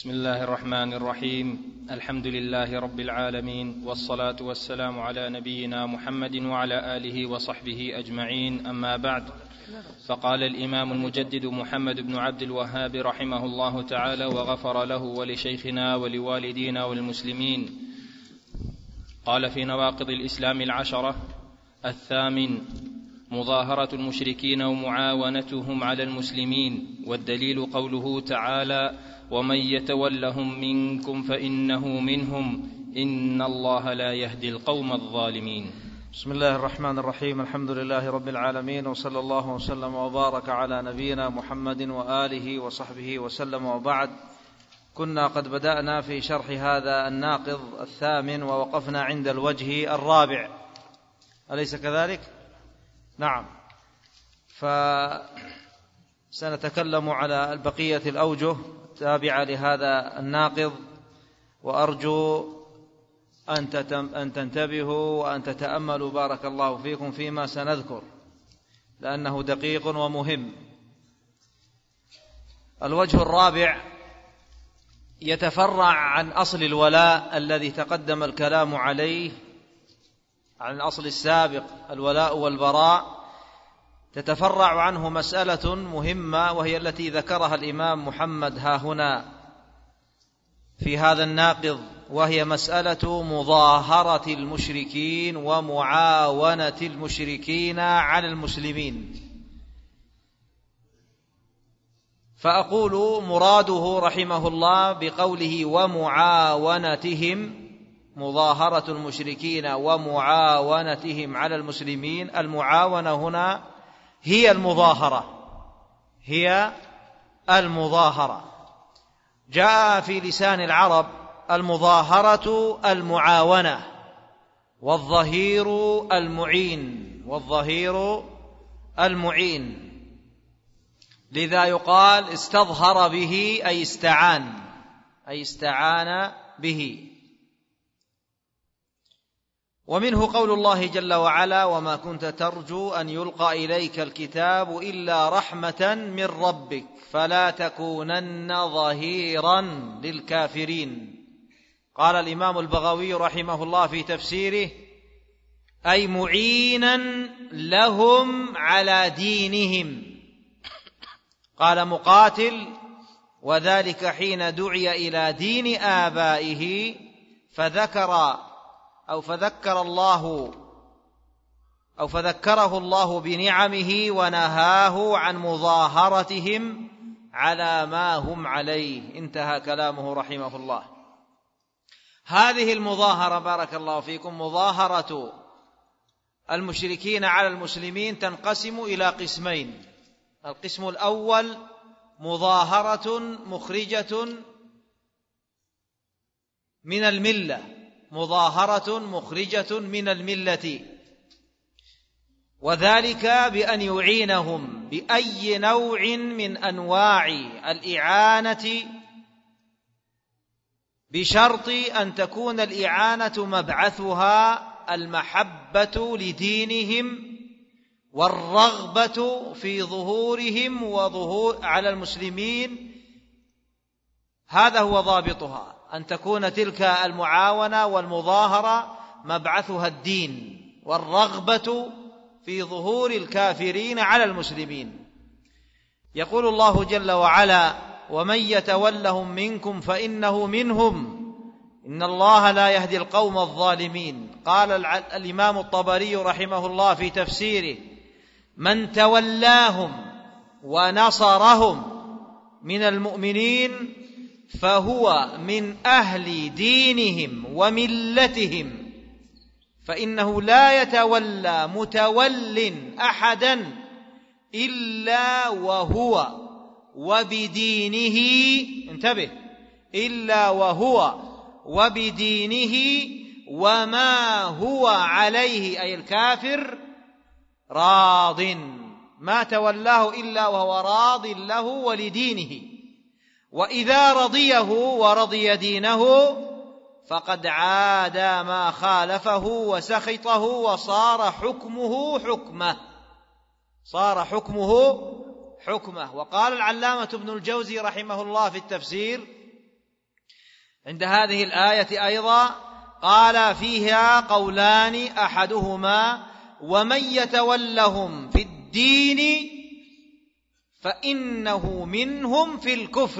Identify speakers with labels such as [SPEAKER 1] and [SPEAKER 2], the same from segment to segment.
[SPEAKER 1] بسم الله الرحمن الرحيم. الحمد لله رب العالمين، والصلاة والسلام على نبينا محمد وعلى آله وصحبه أجمعين، أما بعد. فقال الإمام المجدد محمد بن عبد الوهاب رحمه الله تعالى وغفر له ولشيخنا ولوالدينا والمسلمين. قال في نواقض الإسلام 10: 8: مظاهرة المشركين ومعاونتهم على المسلمين، والدليل قوله تعالى: ومن يتولهم منكم فإنه منهم إن الله لا يهدي القوم الظالمين.
[SPEAKER 2] بسم الله الرحمن الرحيم. الحمد لله رب العالمين، وصلى الله وسلم وبارك على نبينا محمد وآله وصحبه وسلم، وبعد. كنا قد بدأنا في شرح هذا الناقض 8 ووقفنا عند الوجه 4، أليس كذلك؟ نعم. فسنتكلم على البقية الأوجه تابعة لهذا الناقض، وأرجو أن تنتبهوا وأن تتأملوا بارك الله فيكم فيما سنذكر، لأنه دقيق ومهم. الوجه 4 يتفرع عن أصل الولاء الذي تقدم الكلام عليه، عن الأصل السابق الولاء والبراء. تتفرع عنه مسألة مهمة، وهي التي ذكرها الإمام محمد هاهنا في هذا الناقض، وهي مسألة مظاهرة المشركين ومعاونة المشركين على المسلمين. فأقول مراده رحمه الله بقوله ومعاونتهم، مظاهرة المشركين ومعاونتهم على المسلمين، المعاونة هنا هي المظاهرة. جاء في لسان العرب المظاهرة المعاونة، والظهير المعين، لذا يقال استظهر به أي استعان به. ومنه قول الله جل وعلا: وما كنت ترجو أن يلقى إليك الكتاب إلا رحمة من ربك فلا تكونن ظهيرا للكافرين. قال الإمام البغوي رحمه الله في تفسيره: أي معينا لهم على دينهم. قال مقاتل: وذلك حين دعي إلى دين آبائه فذكره الله بنعمه ونهاه عن مظاهرتهم على ما هم عليه. انتهى كلامه رحمه الله. هذه المظاهرة بارك الله فيكم، مظاهرة المشركين على المسلمين، تنقسم إلى قسمين. القسم الأول مظاهرة مخرجة من الملة، وذلك بأن يعينهم بأي نوع من أنواع الإعانة، بشرط أن تكون الإعانة مبعثها المحبة لدينهم والرغبة في ظهورهم على المسلمين. هذا هو ضابطها، أن تكون تلك المعاونة والمظاهرة مبعثها الدين والرغبة في ظهور الكافرين على المسلمين. يقول الله جل وعلا: ومن يتولهم منكم فإنه منهم إن الله لا يهدي القوم الظالمين. قال الإمام الطبري رحمه الله في تفسيره: من تولاهم ونصرهم من المؤمنين فهو من أهل دينهم وملتهم، فإنه لا يتولى متول أحدا إلا وهو وبدينه، انتبه، إلا وهو وبدينه وما هو عليه، أي الكافر، راض. ما تولاه إلا وهو راض له ولدينه، وإذا رضيه ورضي دينه فقد عاد ما خالفه وسخطه، وصار حكمه حكمه. وقال العلامة ابن الجوزي رحمه الله في التفسير: عند هذه الآية أيضا قال فيها قولان أحدهما ومن يتولهم في الدين فإنه منهم في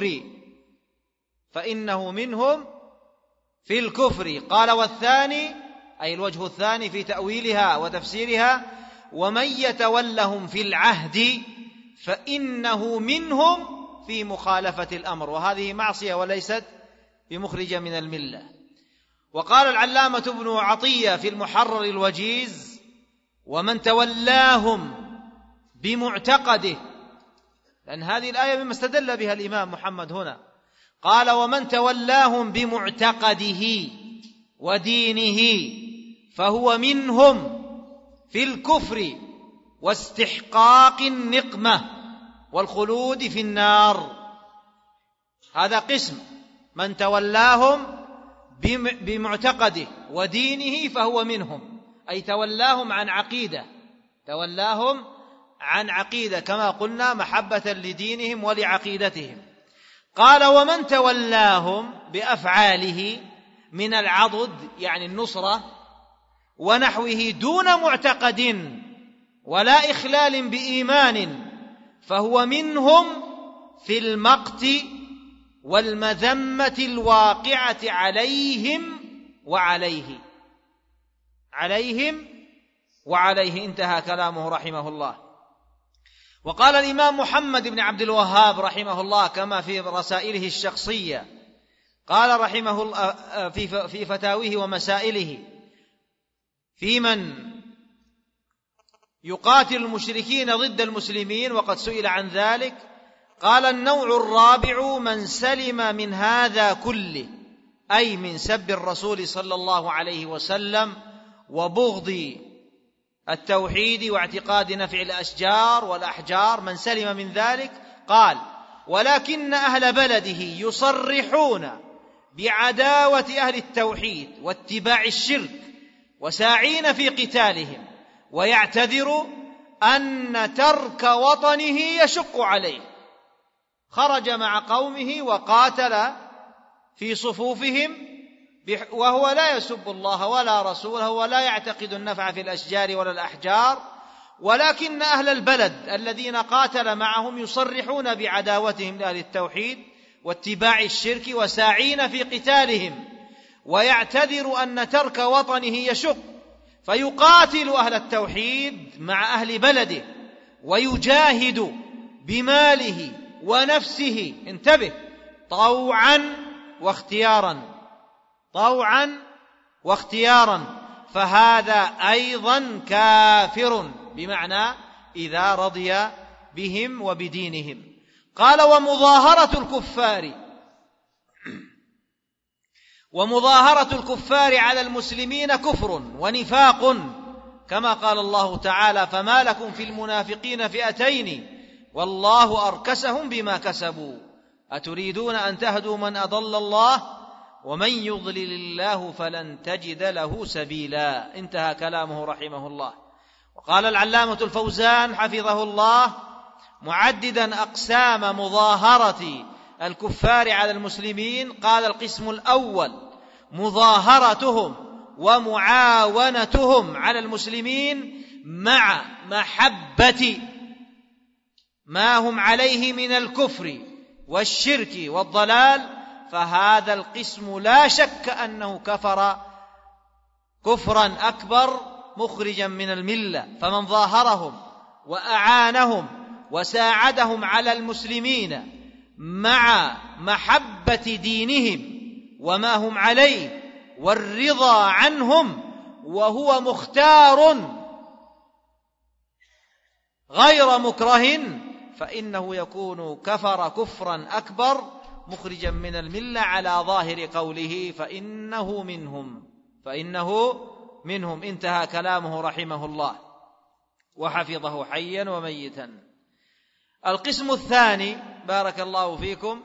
[SPEAKER 2] الكفر قال والثاني أي الوجه الثاني في تأويلها وتفسيرها ومن يتولهم في العهد فإنه منهم في مخالفة الأمر، وهذه معصية وليست بمخرجة من الملة. وقال العلامة ابن عطية في المحرر الوجيز ومن تولاهم بمعتقده، لأن هذه الآية مما استدل بها الإمام محمد هنا، قال ومن تولاهم بمعتقده ودينه فهو منهم في الكفر واستحقاق النقمة والخلود في النار. هذا قسم، من تولاهم بمعتقده ودينه فهو منهم، أي تولاهم عن عقيدة كما قلنا محبة لدينهم ولعقيدتهم. قال ومن تولاهم بأفعاله من العضد يعني النصرة ونحوه دون معتقد ولا إخلال بإيمان فهو منهم في المقت والمذمة الواقعة عليهم وعليه. انتهى كلامه رحمه الله. وقال الإمام محمد بن عبد الوهاب رحمه الله كما في رسائله الشخصية، قال رحمه الله في فتاويه ومسائله في من يقاتل المشركين ضد المسلمين وقد سئل عن ذلك، قال النوع الرابع من سلم من هذا كله، أي من سب الرسول صلى الله عليه وسلم وبغض التوحيد واعتقاد نفع الأشجار والأحجار، من سلم من ذلك. قال ولكن أهل بلده يصرحون بعداوة أهل التوحيد واتباع الشرك وساعين في قتالهم، ويعتذر أن ترك وطنه يشق عليه. خرج مع قومه وقاتل في صفوفهم وهو لا يسب الله ولا رسوله ولا يعتقد النفع في الأشجار ولا الأحجار، ولكن أهل البلد الذين قاتل معهم يصرحون بعداوتهم لأهل التوحيد واتباع الشرك وساعين في قتالهم، ويعتذر أن ترك وطنه يشق، فيقاتل أهل التوحيد مع أهل بلده ويجاهد بماله ونفسه، انتبه، طوعا واختيارا، فهذا أيضا كافر، بمعنى إذا رضي بهم وبدينهم. قال ومظاهرة الكفار على المسلمين كفر ونفاق، كما قال الله تعالى فما لكم في المنافقين فئتين والله أركسهم بما كسبوا أتريدون أن تهدوا من أضل الله ومن يضلل الله فلن تجد له سبيلا. انتهى كلامه رحمه الله. وقال العلامة الفوزان حفظه الله معددا أقسام مظاهرة الكفار على المسلمين، قال القسم الأول مظاهرتهم ومعاونتهم على المسلمين مع محبة ما هم عليه من الكفر والشرك والضلال، فهذا القسم لا شك أنه كفر كفرا أكبر مخرجا من الملة. فمن ظاهرهم وأعانهم وساعدهم على المسلمين مع محبة دينهم وما هم عليه والرضا عنهم وهو مختار غير مكره، فإنه يكون كفر كفرا أكبر مخرجا من الملة على ظاهر قوله فإنه منهم. انتهى كلامه رحمه الله وحفظه حيا وميتا. القسم الثاني، بارك الله فيكم،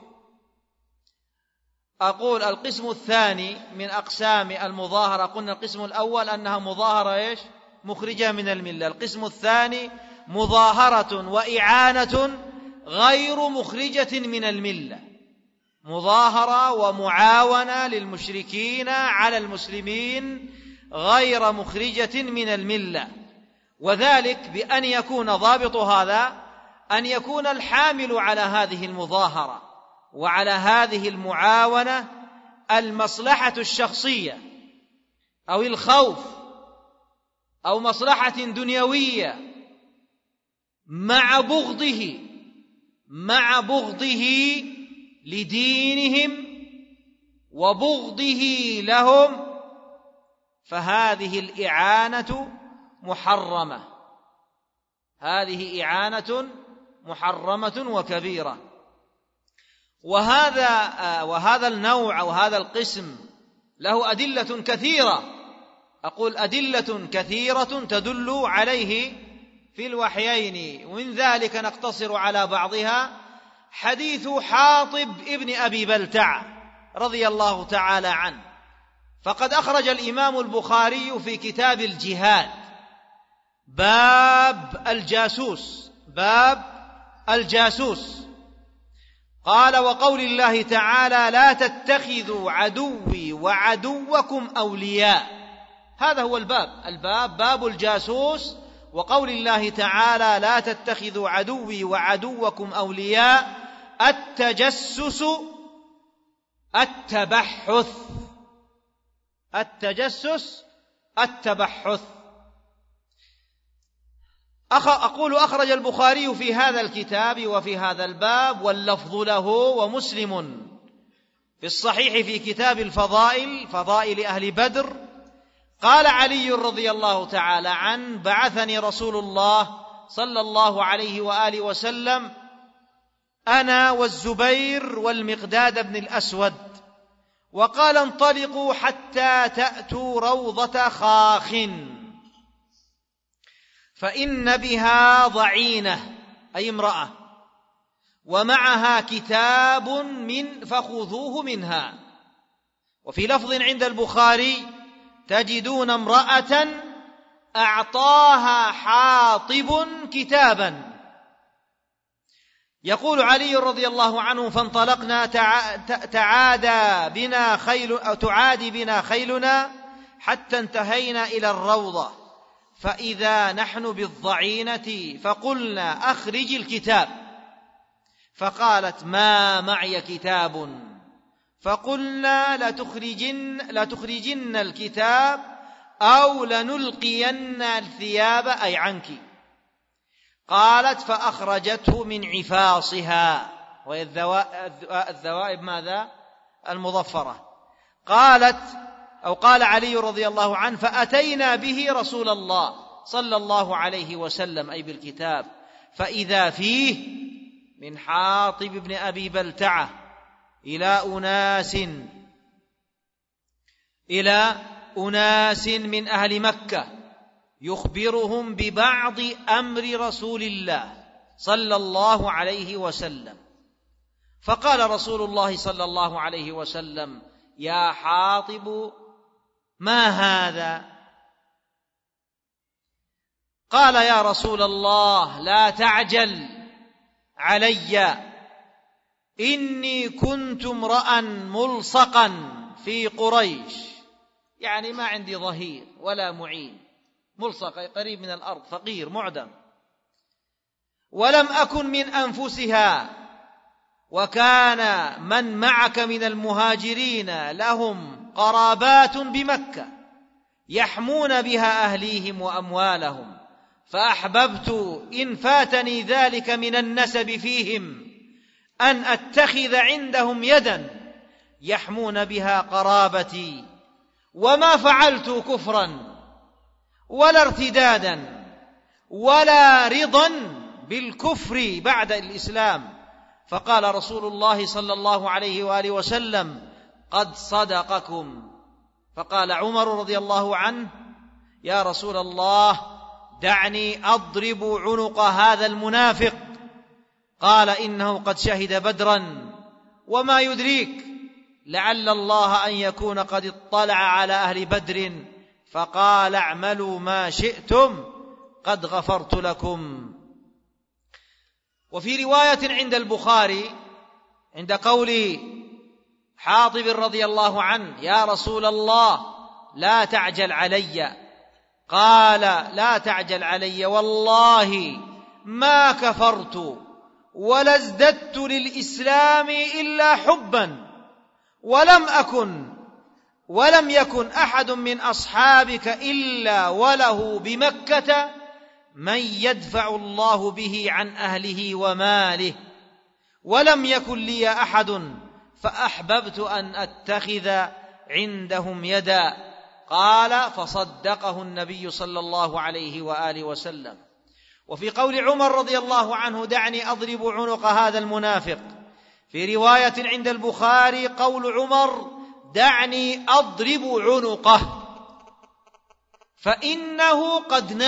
[SPEAKER 2] أقول القسم الثاني من أقسام المظاهرة، قلنا القسم الأول أنها مظاهرة مخرجة من الملة، القسم الثاني مظاهرة وإعانة غير مخرجة من الملة، مظاهرة ومعاونة للمشركين على المسلمين غير مخرجة من الملة، وذلك بأن يكون ضابط هذا أن يكون الحامل على هذه المظاهرة وعلى هذه المعاونة المصلحة الشخصية أو الخوف أو مصلحة دنيوية مع بغضه لدينهم وبغضه لهم، فهذه الإعانة محرمة، هذه إعانة محرمة وكبيرة. وهذا النوع أو هذا القسم له أدلة كثيرة، أقول أدلة كثيرة تدل عليه في الوحيين، ومن ذلك نقتصر على بعضها حديث حاطب ابن أبي بلتع رضي الله تعالى عنه. فقد أخرج الإمام البخاري في كتاب الجهاد باب الجاسوس قال: وقول الله تعالى: لا تتخذوا عدوي وعدوكم أولياء. هذا هو الباب باب الجاسوس، وقول الله تعالى: لا تتخذوا عدوي وعدوكم أولياء. التجسس التبحث. أقول أخرج البخاري في هذا الكتاب وفي هذا الباب واللفظ له، ومسلم في الصحيح في كتاب الفضائل، فضائل أهل بدر، قال علي رضي الله تعالى عنه: بعثني رسول الله صلى الله عليه وآله وسلم أنا والزبير والمقداد بن الأسود، وقال: انطلقوا حتى تأتوا روضة خاخ فإن بها ضعينة، أي امرأة، ومعها كتاب فخذوه منها. وفي لفظ عند البخاري: تجدون امرأة أعطاها حاطب كتابا. يقول علي رضي الله عنه: فانطلقنا تعادي بنا خيلنا حتى انتهينا إلى الروضة، فإذا نحن بالضعينة، فقلنا: أخرج الكتاب. فقالت: ما معي كتاب. فقلنا: لتخرجن الكتاب أو لنلقين الثياب، أي عنك. قالت: فأخرجته من عفاصها، وهي الذوائب ماذا؟ المظفرة. قال علي رضي الله عنه: فأتينا به رسول الله صلى الله عليه وسلم، أي بالكتاب، فإذا فيه من حاطب بن أبي بلتعة إلى أناس من أهل مكة يخبرهم ببعض أمر رسول الله صلى الله عليه وسلم. فقال رسول الله صلى الله عليه وسلم: يا حاطب، ما هذا؟ قال: يا رسول الله، لا تعجل علي، إني كنت امرأ ملصقا في قريش، يعني ما عندي ظهير ولا معين، ملصق قريب من الأرض، فقير معدم، ولم أكن من أنفسها، وكان من معك من المهاجرين لهم قرابات بمكة يحمون بها أهليهم وأموالهم، فأحببت إن فاتني ذلك من النسب فيهم أن أتخذ عندهم يدا يحمون بها قرابتي، وما فعلت كفرا ولا ارتدادا ولا رضا بالكفر بعد الإسلام. فقال رسول الله صلى الله عليه وآله وسلم: قد صدقكم. فقال عمر رضي الله عنه: يا رسول الله، دعني أضرب عنق هذا المنافق. قال: إنه قد شهد بدرا، وما يدريك لعل الله أن يكون قد اطلع على أهل بدر، فقال: اعملوا ما شئتم قد غفرت لكم. وفي رواية عند البخاري عند قول حاطب رضي الله عنه: يا رسول الله لا تعجل علي. قال: لا تعجل علي، والله ما كفرت ولا ازددت للإسلام إلا حبا، ولم يكن أحد من أصحابك إلا وله بمكة من يدفع الله به عن أهله وماله، ولم يكن لي أحد فأحببت أن أتخذ عندهم يدا. قال: فصدقه النبي صلى الله عليه وآله وسلم. وفي قول عمر رضي الله عنه: دعني أضرب عنق هذا المنافق، في رواية عند البخاري قول عمر: دعني أضرب عنقه فإنه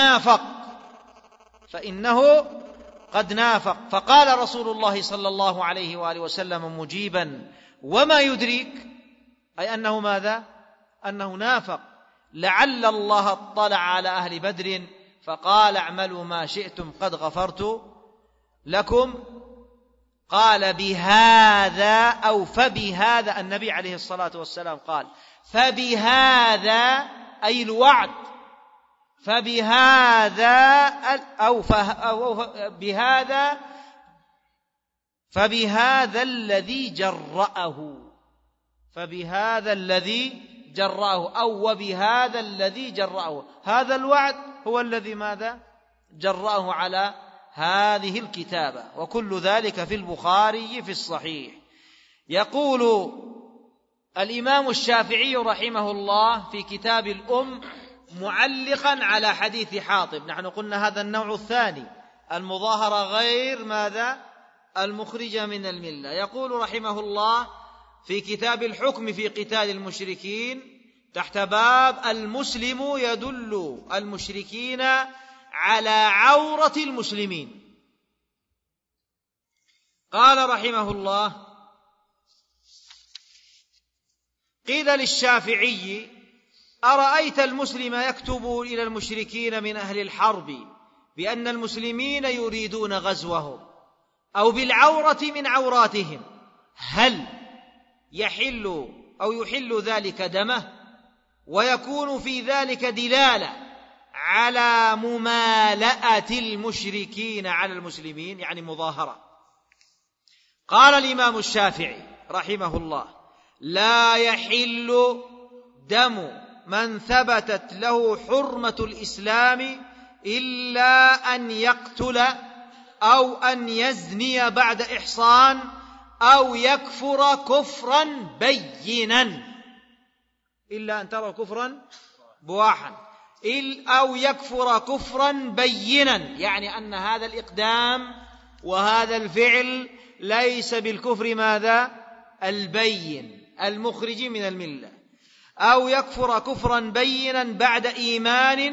[SPEAKER 2] قد نافق. فقال رسول الله صلى الله عليه وآله وسلم مجيبا: وما يدريك؟ أي أنه ماذا؟ أنه نافق. لعل الله اطلع على أهل بدر فقال: اعملوا ما شئتم قد غفرت لكم. قال: بهذا أو فبهذا، النبي عليه الصلاة والسلام قال: فبهذا أي الوعد، فبهذا الذي جرأه أو وبهذا الذي جرأه. هذا الوعد هو الذي ماذا؟ جرأه على هذه الكتابة. وكل ذلك في البخاري في الصحيح. يقول الإمام الشافعي رحمه الله في كتاب الأم معلقا على حديث حاطب، نحن قلنا هذا النوع الثاني، المظاهرة غير ماذا؟ المخرجة من الملة. يقول رحمه الله في كتاب الحكم في قتال المشركين تحت باب: المسلم يدل المشركين على عورة المسلمين. قال رحمه الله: قيل للشافعي: أرأيت المسلم يكتب إلى المشركين من أهل الحرب بأن المسلمين يريدون غزوهم أو بالعورة من عوراتهم، هل يحل ذلك دمه؟ ويكون في ذلك دلالة على ممالأة المشركين على المسلمين، يعني مظاهرة. قال الإمام الشافعي رحمه الله: لا يحل دم من ثبتت له حرمة الإسلام إلا أن يقتل أو أن يزني بعد إحصان أو يكفر كفرا بينا، إلا أن ترى كفرا بواحا، أو يكفر كفرا بينا، يعني أن هذا الإقدام وهذا الفعل ليس بالكفر ماذا؟ البين المخرج من الملة، أو يكفر كفرا بينا بعد إيمان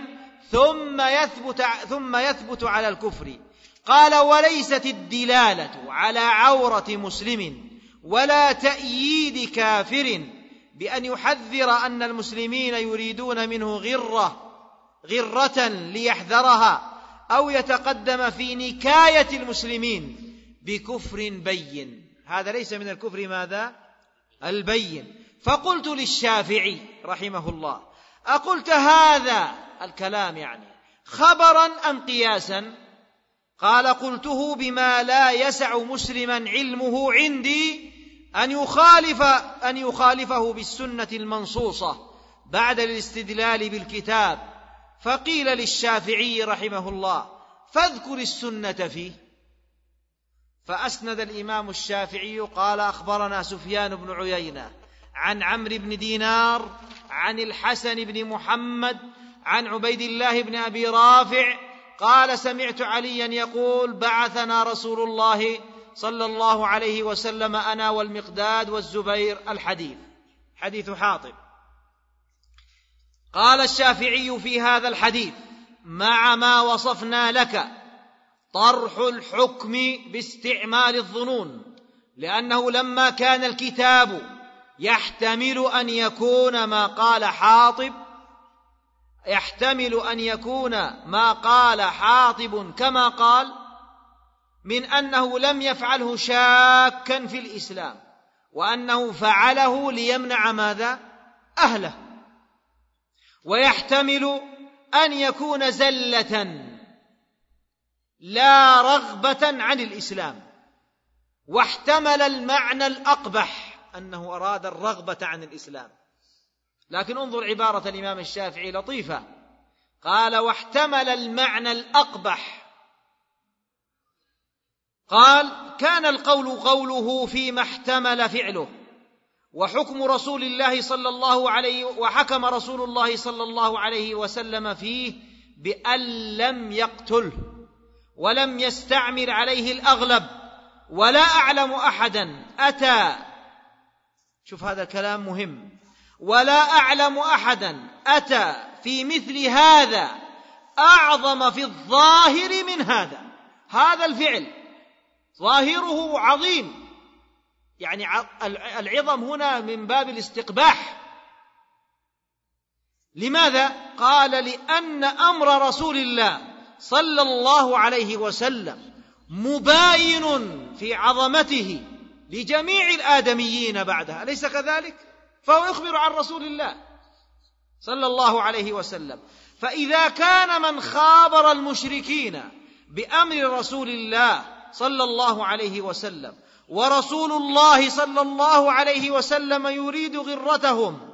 [SPEAKER 2] ثم يثبت على الكفر. قال: وليست الدلالة على عورة مسلم ولا تأييد كافر بأن يحذر أن المسلمين يريدون منه غرة ليحذرها، أو يتقدم في نكاية المسلمين بكفر بين، هذا ليس من الكفر ماذا؟ البين. فقلت للشافعي رحمه الله: أقلت هذا الكلام يعني خبرا أم قياسا؟ قال: قلته بما لا يسع مسلما علمه عندي أن يخالفه بالسنة المنصوصة بعد الاستدلال بالكتاب. فقيل للشافعي رحمه الله: فاذكر السنة فيه. فأسند الإمام الشافعي قال: أخبرنا سفيان بن عيينة عن عمرو بن دينار عن الحسن بن محمد عن عبيد الله بن أبي رافع قال: سمعت عليا يقول: بعثنا رسول الله صلى الله عليه وسلم أنا والمقداد والزبير. الحديث حديث حاطب. قال الشافعي في هذا الحديث: مع ما وصفنا لك طرح الحكم باستعمال الظنون، لأنه لما كان الكتاب يحتمل أن يكون ما قال حاطب كما قال، من أنه لم يفعله شاكا في الإسلام
[SPEAKER 3] وأنه فعله ليمنع ماذا؟ أهله. ويحتمل أن يكون زلة لا رغبة عن الإسلام، واحتمل المعنى الأقبح أنه أراد الرغبة عن الإسلام. لكن انظر عبارة الإمام الشافعي لطيفة، قال واحتمل المعنى الأقبح، قال كان القول قوله فيما احتمل فعله، وحكم رسول الله صلى الله عليه وحكم رسول الله صلى الله عليه وسلم فيه بأن لم يقتله ولم يستعمل عليه الأغلب، ولا أعلم أحدا أتى، شوف هذا الكلام مهم، ولا أعلم أحدا أتى في مثل هذا أعظم في الظاهر من هذا الفعل ظاهره عظيم، يعني العظم هنا من باب الاستقباح. لماذا؟ قال لأن أمر رسول الله صلى الله عليه وسلم مباين في عظمته لجميع الآدميين بعدها، أليس كذلك؟ فهو يخبر عن رسول الله صلى الله عليه وسلم. فإذا كان من خابر المشركين بأمر رسول الله صلى الله عليه وسلم ورسول الله صلى الله عليه وسلم يريد غرتهم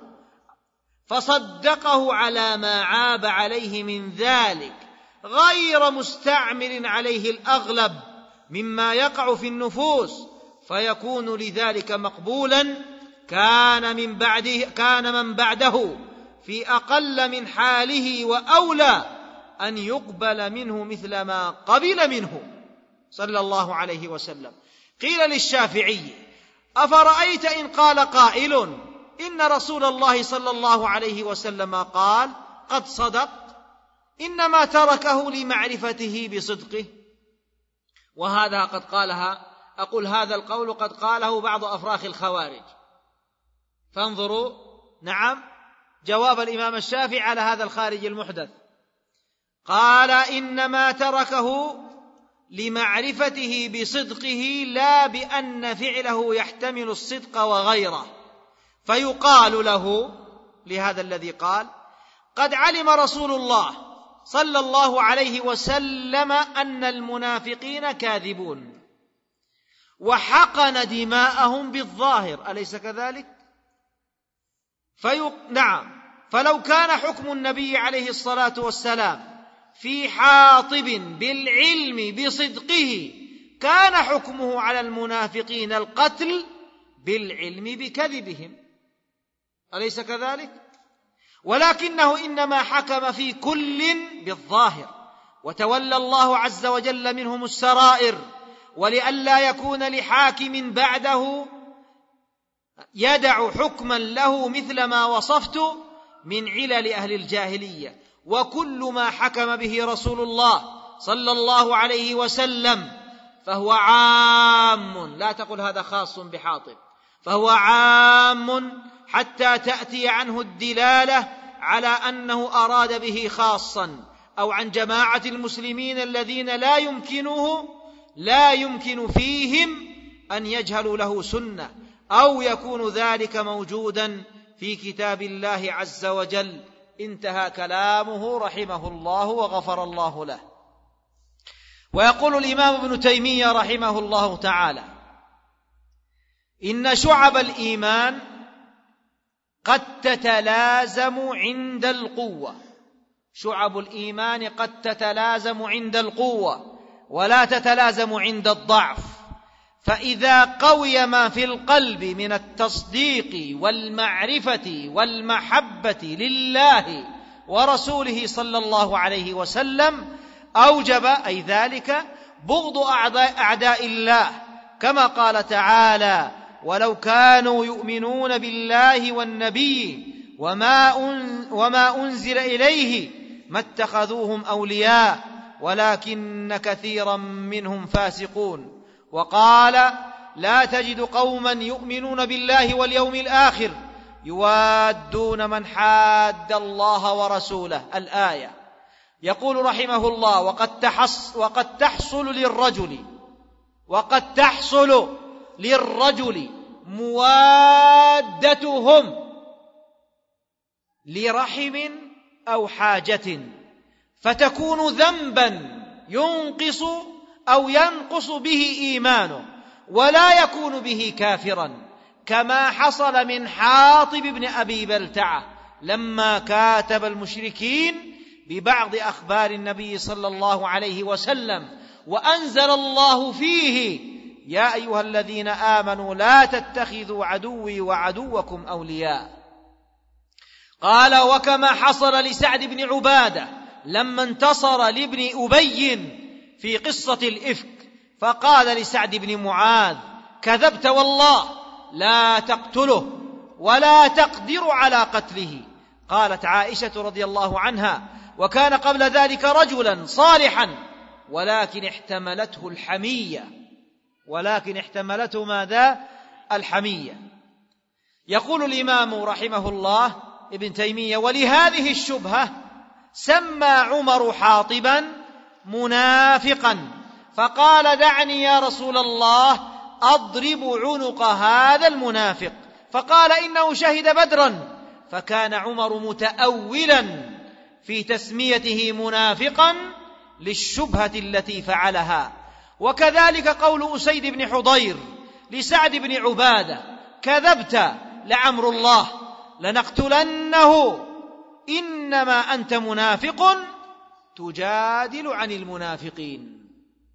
[SPEAKER 3] فصدقه على ما عاب عليه من ذلك غير مستعمل عليه الأغلب مما يقع في النفوس، فيكون لذلك مقبولا، كان من بعده في أقل من حاله وأولى أن يقبل منه مثل ما قبل منه صلى الله عليه وسلم. قيل للشافعي أفرأيت إن قال قائل إن رسول الله صلى الله عليه وسلم قال قد صدق، إنما تركه لمعرفته بصدقه. وهذا قد قالها، أقول هذا القول قد قاله بعض أفراخ الخوارج. فانظروا نعم جواب الإمام الشافعي على هذا الخارج المحدث، قال إنما تركه لمعرفته بصدقه لا بأن فعله يحتمل الصدق وغيره. فيقال له لهذا الذي قال قد علم رسول الله صلى الله عليه وسلم أن المنافقين كاذبون وحقن دماءهم بالظاهر، أليس كذلك؟ نعم، فلو كان حكم النبي عليه الصلاة والسلام في حاطب بالعلم بصدقه كان حكمه على المنافقين القتل بالعلم بكذبهم، أليس كذلك؟ ولكنه إنما حكم في كل بالظاهر، وتولى الله عز وجل منهم السرائر، ولئلا يكون لحاكم بعده يدع حكما له مثل ما وصفت من علل أهل الجاهلية. وكل ما حكم به رسول الله صلى الله عليه وسلم فهو عام، لا تقل هذا خاص بحاطب، فهو عام حتى تأتي عنه الدلالة على أنه أراد به خاصا، أو عن جماعة المسلمين الذين لا يمكن فيهم أن يجهلوا له سنة، أو يكون ذلك موجودا في كتاب الله عز وجل. انتهى كلامه رحمه الله وغفر الله له. ويقول الإمام ابن تيمية رحمه الله تعالى إن شعب الإيمان قد تتلازم عند القوة، شعب الإيمان قد تتلازم عند القوة ولا تتلازم عند الضعف، فإذا قوي ما في القلب من التصديق والمعرفة والمحبة لله ورسوله صلى الله عليه وسلم أوجب أي ذلك بغض أعداء الله، كما قال تعالى ولو كانوا يؤمنون بالله والنبي وما أنزل إليه ما اتخذوهم أولياء ولكن كثيرا منهم فاسقون. وقال لا تجد قوما يؤمنون بالله واليوم الآخر يوادون من حاد الله ورسوله، الآية. يقول رحمه الله وقد تحصل للرجل موادتهم لرحم أو حاجة، فتكون ذنبا ينقص أو ينقص به إيمانه ولا يكون به كافرا، كما حصل من حاطب بن أبي بلتعة لما كاتب المشركين ببعض أخبار النبي صلى الله عليه وسلم، وأنزل الله فيه: يا أيها الذين آمنوا لا تتخذوا عدوي وعدوكم أولياء. قال: وكما حصل لسعد بن عبادة لما انتصر لابن أبي في قصة الإفك، فقال لسعد بن معاذ: كذبت والله، لا تقتله ولا تقدر على قتله. قالت عائشة رضي الله عنها: وكان قبل ذلك رجلا صالحا ولكن احتملته الحمية. ولكن احتملته ماذا؟ الحمية. يقول الإمام رحمه الله ابن تيمية: ولهذه الشبهة سمى عمر حاطبا منافقا، فقال: دعني يا رسول الله أضرب عنق هذا المنافق. فقال: إنه شهد بدرا. فكان عمر متأولا في تسميته منافقا للشبهة التي فعلها. وكذلك قول أسيد بن حضير لسعد بن عبادة: كذبت لعمر الله لنقتلنه إنما أنت منافق تجادل عن المنافقين.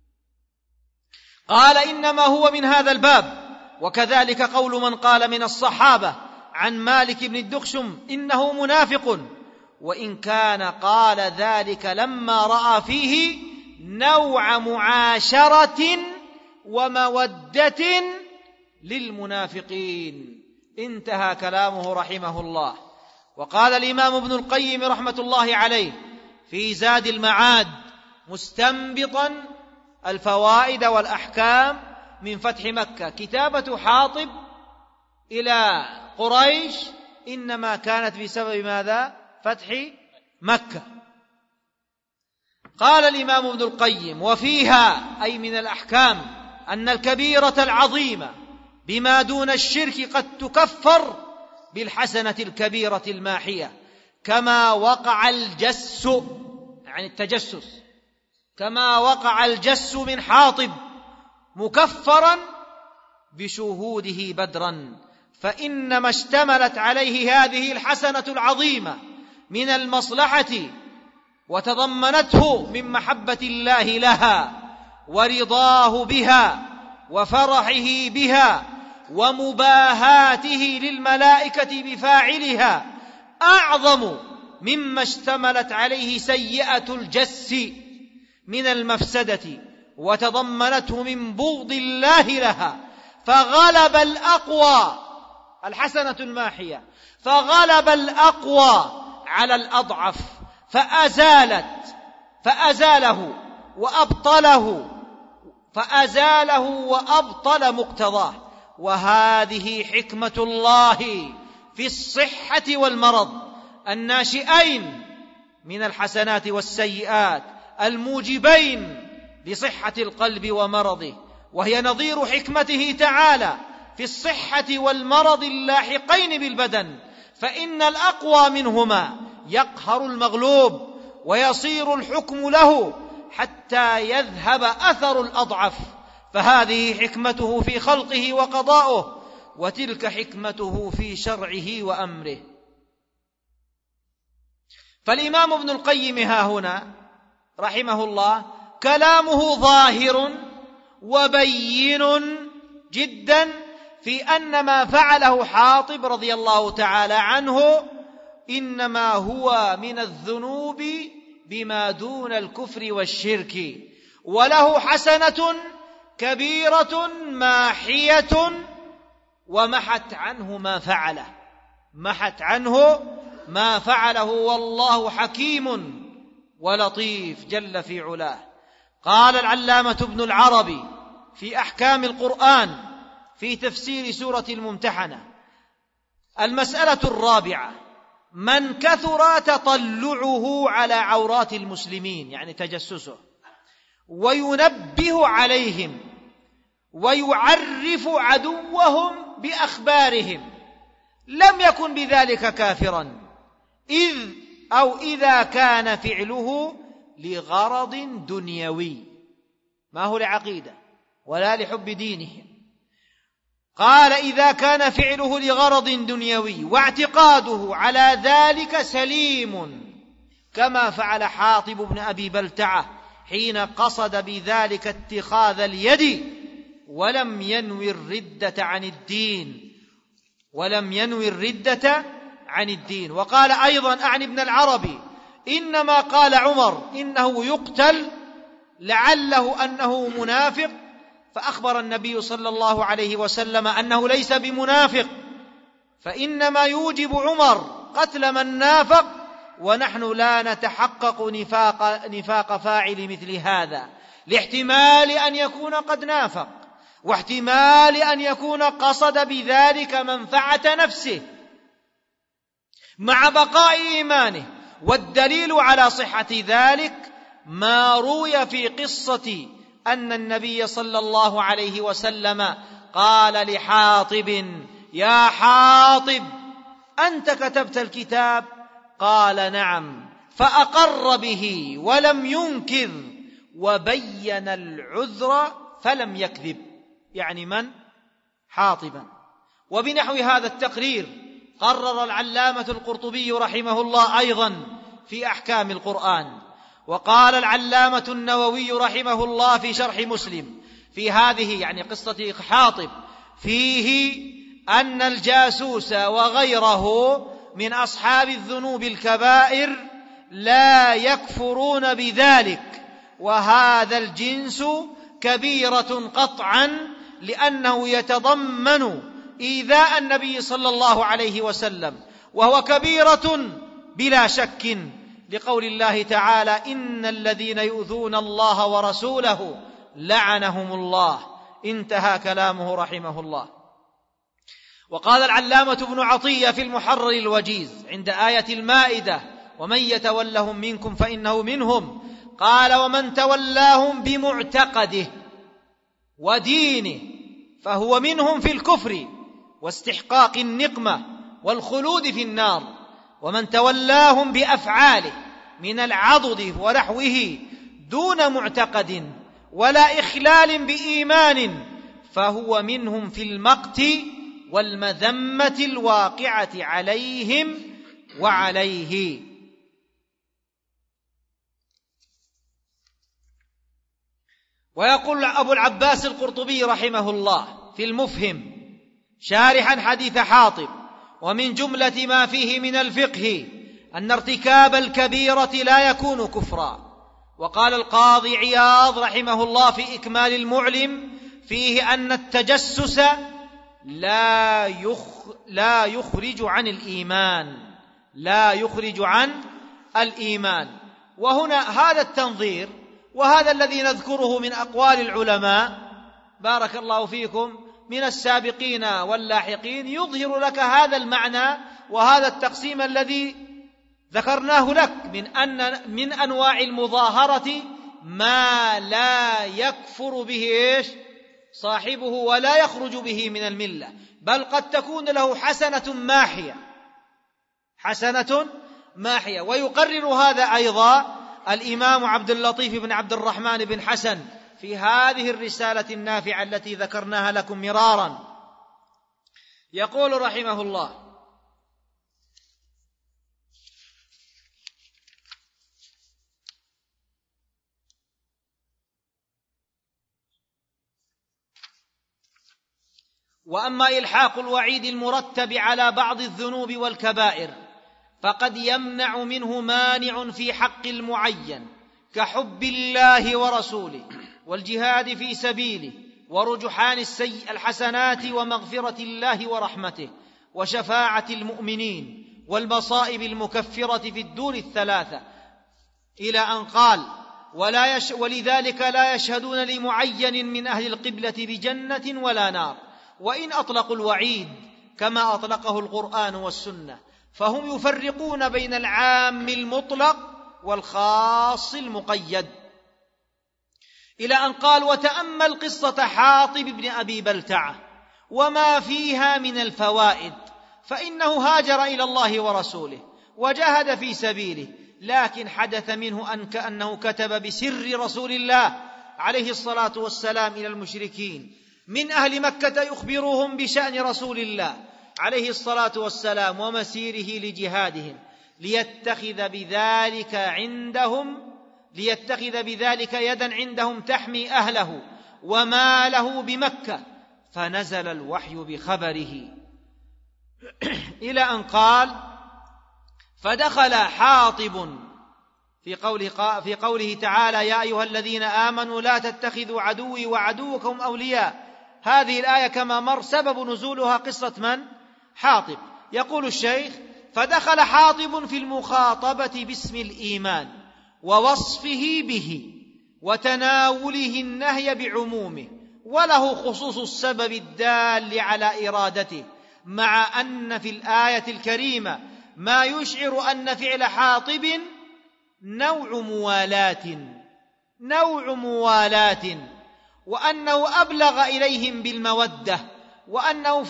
[SPEAKER 3] قال: إنما هو من هذا الباب. وكذلك قول من قال من الصحابة عن مالك بن الدخشم إنه منافق، وإن كان قال ذلك لما رأى فيه نوع معاشرة ومودة للمنافقين. انتهى كلامه رحمه الله. وقال الإمام ابن القيم رحمة الله عليه في زاد المعاد مستنبطا الفوائد والأحكام من فتح مكة: كتابة حاطب إلى قريش إنما كانت بسبب ماذا؟ فتح مكة. قال الإمام ابن القيم: وفيها أي من الأحكام أن الكبيرة العظيمة بما دون الشرك قد تكفر بالحسنة الكبيرة الماحية، كما وقع الجس، يعني التجسس، كما وقع الجس من حاطب مكفرا بشهوده بدرا، فإنما اشتملت عليه هذه الحسنة العظيمة من المصلحة وتضمنته من محبة الله لها ورضاه بها وفرحه بها ومباهاته للملائكة بفاعلها، أعظم مما اشتملت عليه سيئة الجس من المفسدة وتضمنته من بغض الله لها، فغلب الأقوى، الحسنة الماحية، فغلب الأقوى على الأضعف فأزاله وأبطل مقتضاه. وهذه حكمة الله في الصحة والمرض الناشئين من الحسنات والسيئات الموجبين لصحة القلب ومرضه، وهي نظير حكمته تعالى في الصحة والمرض اللاحقين بالبدن، فإن الأقوى منهما يقهر المغلوب ويصير الحكم له حتى يذهب أثر الأضعف، فهذه حكمته في خلقه وقضاؤه، وتلك حكمته في شرعه وأمره. فالإمام ابن القيم ها هنا رحمه الله كلامه ظاهر وبين جدا في أن ما فعله حاطب رضي الله تعالى عنه إنما هو من الذنوب بما دون الكفر والشرك، وله حسنة كبيرة ماحية ومحت عنه ما فعله، والله حكيم ولطيف جل في علاه. قال العلامة ابن العربي في أحكام القرآن في تفسير سورة الممتحنة: المسألة الرابعة: من كثر تطلعه على عورات المسلمين، يعني تجسسه، وينبه عليهم ويعرف عدوهم بأخبارهم لم يكن بذلك كافرا، إذا كان فعله لغرض دنيوي، ما هو لعقيدة ولا لحب دينه. قال إذا كان فعله لغرض دنيوي واعتقاده على ذلك سليم، كما فعل حاطب بن أبي بلتعة حين قصد بذلك اتخاذ اليد ولم ينوي الردة عن الدين. وقال أيضا أعني ابن العربي: إنما قال عمر إنه يقتل لعله أنه منافق، فأخبر النبي صلى الله عليه وسلم أنه ليس بمنافق، فإنما يوجب عمر قتل من نافق، ونحن لا نتحقق نفاق فاعل مثل هذا، لاحتمال أن يكون قد نافق، واحتمال أن يكون قصد بذلك منفعة نفسه مع بقاء إيمانه. والدليل على صحة ذلك ما روي في قصة أن النبي صلى الله عليه وسلم قال لحاطب: يا حاطب أنت كتبت الكتاب؟ قال: نعم. فأقر به ولم ينكر وبين العذر فلم يكذب، يعني من؟ حاطبا. وبنحو هذا التقرير قرر العلامة القرطبي رحمه الله أيضا في أحكام القرآن. وقال العلامة النووي رحمه الله في شرح مسلم في هذه يعني قصة حاطب فيه أن الجاسوس وغيره من أصحاب الذنوب الكبائر لا يكفرون بذلك، وهذا الجنس كبيرة قطعا، لأنه يتضمن إيذاء النبي صلى الله عليه وسلم، وهو كبيرة بلا شك، لقول الله تعالى: إن الذين يؤذون الله ورسوله لعنهم الله. انتهى كلامه رحمه الله. وقال العلامة ابن عطية في المحرر الوجيز عند آية المائدة: ومن يتولهم منكم فإنه منهم، قال: ومن تولاهم بمعتقده ودينه فهو منهم في الكفر واستحقاق النقمة والخلود في النار، ومن تولاهم بأفعاله من العضد ونحوه دون معتقد ولا إخلال بإيمان فهو منهم في المقت والمذمة الواقعة عليهم وعليه. ويقول أبو العباس القرطبي رحمه الله في المفهم شارحا حديث حاطب: ومن جملة ما فيه من الفقه أن ارتكاب الكبيرة لا يكون كفرا. وقال القاضي عياض رحمه الله في إكمال المعلم فيه أن التجسس لا يخرج عن الإيمان. وهنا هذا التنظير وهذا الذي نذكره من أقوال العلماء بارك الله فيكم من السابقين واللاحقين يظهر لك هذا المعنى وهذا التقسيم الذي ذكرناه لك، من أنواع المظاهرة ما لا يكفر به صاحبه ولا يخرج به من الملة، بل قد تكون له حسنة ماحية. ويقرر هذا أيضا الإمام عبد اللطيف بن عبد الرحمن بن حسن في هذه الرسالة النافعة التي ذكرناها لكم مرارا. يقول رحمه الله: وأما إلحاق الوعيد المرتب على بعض الذنوب والكبائر فقد يمنع منه مانع في حق المعين كحب الله ورسوله والجهاد في سبيله ورجحان الحسنات ومغفرة الله ورحمته وشفاعة المؤمنين والمصائب المكفرة في الدور الثلاثة، إلى أن قال: ولذلك لا يشهدون لمعين من أهل القبلة بجنة ولا نار، وإن أطلقوا الوعيد كما أطلقه القرآن والسنة، فهم يفرقون بين العام المطلق والخاص المقيد، إلى أن قال: وتأمل قصة حاطب بن أبي بلتعة وما فيها من الفوائد، فإنه هاجر إلى الله ورسوله وجاهد في سبيله، لكن حدث منه أنه كتب بسر رسول الله عليه الصلاة والسلام إلى المشركين من أهل مكة يخبروهم بشأن رسول الله عليه الصلاة والسلام ومسيره لجهادهم، ليتخذ بذلك يدا عندهم تحمي أهله وماله بمكة، فنزل الوحي بخبره إلى أن قال: فدخل حاطب في قوله تعالى: يا أيها الذين آمنوا لا تتخذوا عدوي وعدوكم أولياء. هذه الآية كما مر سبب نزولها قصة من؟ حاطب. يقول الشيخ: فدخل حاطب في المخاطبة باسم الإيمان ووصفه به وتناوله النهي بعمومه، وله خصوص السبب الدال على إرادته، مع أن في الآية الكريمة ما يشعر أن فعل حاطب نوع موالاة، وأنه أبلغ إليهم بالمودة، وأن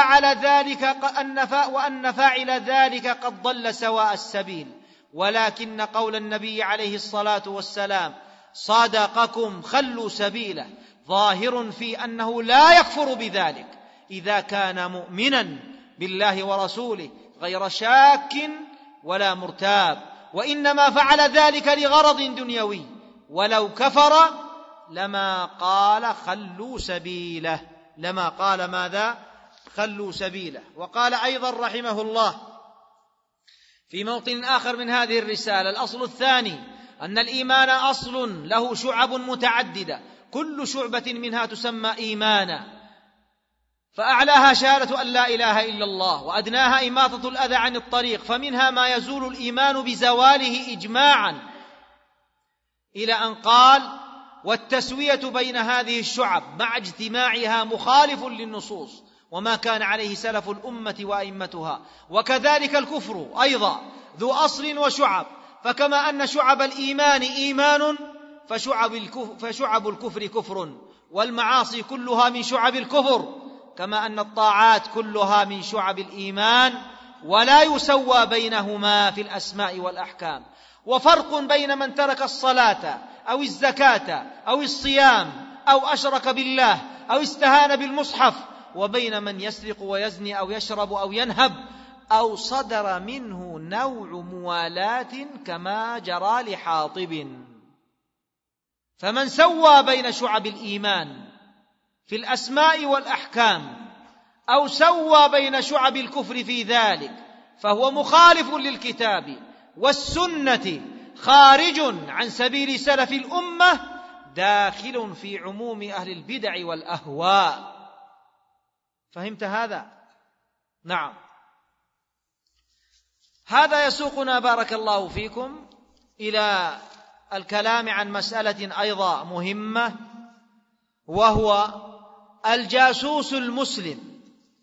[SPEAKER 3] فاعل ذلك قد ضل سواء السبيل. ولكن قول النبي عليه الصلاة والسلام: صدقكم خلوا سبيله، ظاهر في أنه لا يكفر بذلك إذا كان مؤمنا بالله ورسوله غير شاك ولا مرتاب، وإنما فعل ذلك لغرض دنيوي، ولو كفر لما قال خلوا سبيله، لما قال ماذا؟ خلوا سبيله. وقال أيضا رحمه الله في موطن آخر من هذه الرسالة: الأصل الثاني أن الإيمان أصل له شعب متعددة، كل شعبة منها تسمى إيمانا، فأعلاها شهادة أن لا إله إلا الله، وأدناها إماطة الأذى عن الطريق، فمنها ما يزول الإيمان بزواله إجماعا، إلى أن قال: والتسوية بين هذه الشعب مع اجتماعها مخالف للنصوص وما كان عليه سلف الأمة وأئمتها. وكذلك الكفر أيضا ذو أصل وشعب، فكما أن شعب الإيمان إيمان فشعب الكفر كفر، والمعاصي كلها من شعب الكفر، كما أن الطاعات كلها من شعب الإيمان، ولا يسوى بينهما في الأسماء والأحكام. وفرق بين من ترك الصلاة أو الزكاة أو الصيام أو أشرك بالله أو استهان بالمصحف، وبين من يسرق ويزني أو يشرب أو ينهب أو صدر منه نوع موالاة كما جرى لحاطب. فمن سوى بين شعب الإيمان في الأسماء والأحكام أو سوى بين شعب الكفر في ذلك فهو مخالف للكتاب والسنة، خارج عن سبيل سلف الأمة، داخل في عموم أهل البدع والأهواء. فهمت هذا؟ نعم. هذا يسوقنا بارك الله فيكم إلى الكلام عن مسألة أيضا مهمة، وهو الجاسوس المسلم.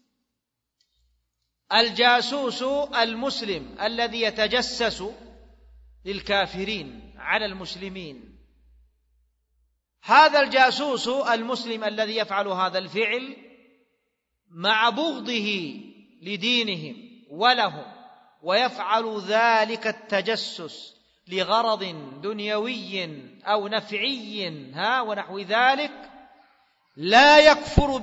[SPEAKER 3] الجاسوس المسلم الذي يتجسس للكافرين على المسلمين. هذا الجاسوس المسلم الذي يفعل هذا الفعل مع بغضه لدينهم ولهم، ويفعل ذلك التجسس لغرض دنيوي أو نفعي ونحو ذلك، لا يكفر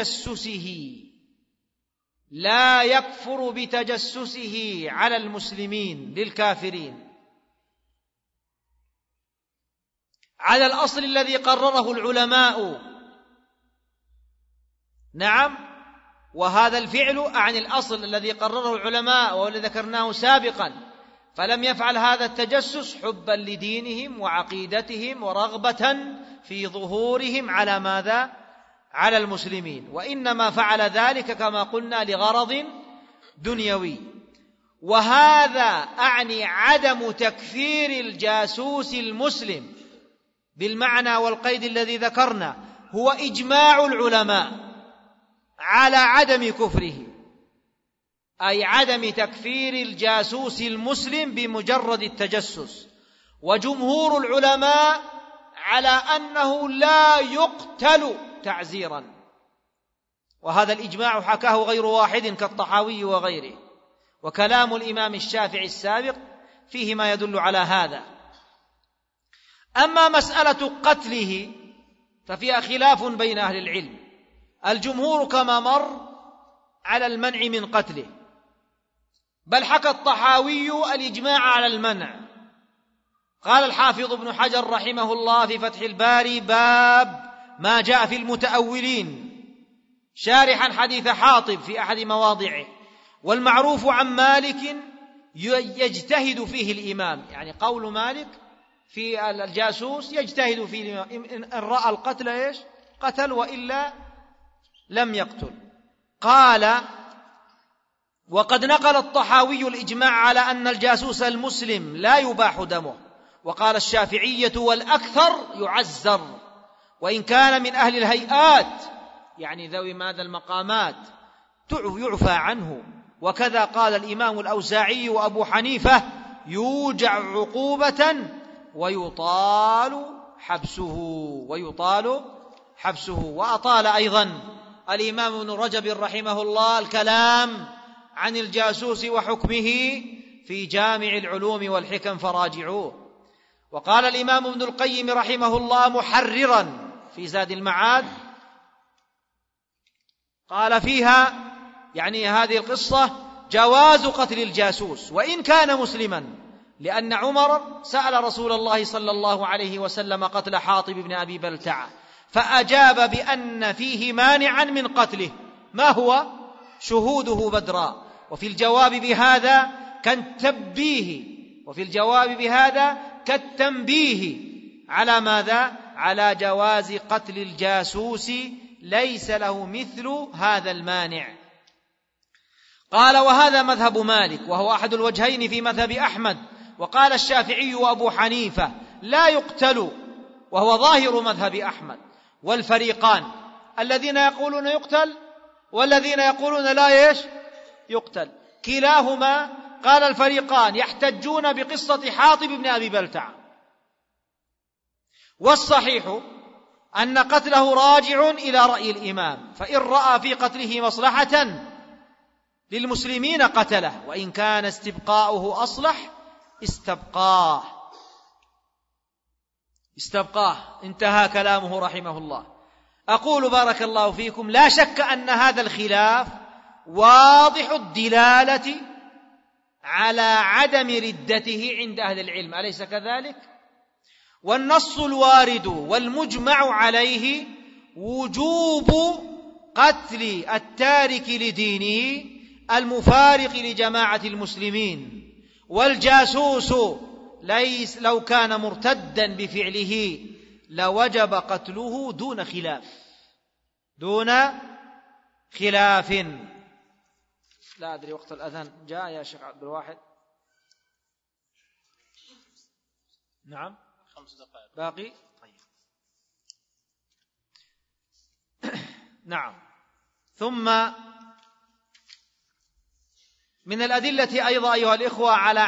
[SPEAKER 3] بتجسسه على المسلمين للكافرين على الأصل الذي قرره العلماء. نعم، وهذا الفعل عن الأصل الذي قرره العلماء والذي ذكرناه سابقا، فلم يفعل هذا التجسس حبا لدينهم وعقيدتهم ورغبة في ظهورهم على ماذا؟ على المسلمين، وإنما فعل ذلك كما قلنا لغرض دنيوي. وهذا أعني عدم تكفير الجاسوس المسلم بالمعنى والقيد الذي ذكرنا، هو إجماع العلماء على عدم كفره، أي عدم تكفير الجاسوس المسلم بمجرد التجسس. وجمهور العلماء على أنه لا يقتل تعزيرا، وهذا الإجماع حكاه غير واحد كالطحاوي وغيره، وكلام الإمام الشافعي السابق فيه ما يدل على هذا. أما مسألة قتله ففيها خلاف بين أهل العلم، الجمهور كما مر على المنع من قتله، بل حكى الطحاوي الإجماع على المنع. قال الحافظ ابن حجر رحمه الله في فتح الباري: باب ما جاء في المتأولين، شارحا حديث حاطب في أحد مواضعه. والمعروف عن مالك يجتهد فيه الإمام، يعني قول مالك في الجاسوس يجتهد فيه الإمام، إن رأى القتل إيش قتل، وإلا لم يقتل. قال: وقد نقل الطحاوي الإجماع على أن الجاسوس المسلم لا يباح دمه. وقال الشافعية: والأكثر يعزر، وإن كان من أهل الهيئات، يعني ذوي ماذا المقامات، يعفى عنه. وكذا قال الإمام الأوزاعي وأبو حنيفة: يوجع عقوبة ويطال حبسه. وأطال أيضا الإمام ابن رجب رحمه الله الكلام عن الجاسوس وحكمه في جامع العلوم والحكم فراجعوه. وقال الإمام ابن القيم رحمه الله محررا في زاد المعاد، قال فيها يعني هذه القصة جواز قتل الجاسوس وإن كان مسلما، لأن عمر سأل رسول الله صلى الله عليه وسلم قتل حاطب بن أبي بلتعة، فأجاب بأن فيه مانعا من قتله، ما هو؟ شهوده بدرا. وفي الجواب بهذا كالتنبيه على ماذا؟ على جواز قتل الجاسوس، ليس له مثل هذا المانع. قال: وهذا مذهب مالك، وهو أحد الوجهين في مذهب أحمد. وقال الشافعي وأبو حنيفة: لا يقتل، وهو ظاهر مذهب أحمد. والفريقان الذين يقولون يقتل والذين يقولون لا يقتل، كلاهما قال الفريقان يحتجون بقصة حاطب بن أبي بلتعة. والصحيح أن قتله راجع إلى رأي الإمام، فإن رأى في قتله مصلحة للمسلمين قتله، وإن كان استبقاؤه أصلح استبقاه. انتهى كلامه رحمه الله. أقول بارك الله فيكم: لا شك أن هذا الخلاف واضح الدلالة على عدم ردته عند أهل العلم، أليس كذلك؟ والنص الوارد والمجمع عليه وجوب قتل التارك لدينه المفارق لجماعة المسلمين. والجاسوس لو كان مرتدا بفعله لوجب قتله دون خلاف. لا أدري وقت الأذان جاء يا شيخ عبد الواحد؟ نعم
[SPEAKER 1] 5 دقائق
[SPEAKER 3] باقي. طيب. نعم. ثم من الأدلة أيضا أيها الإخوة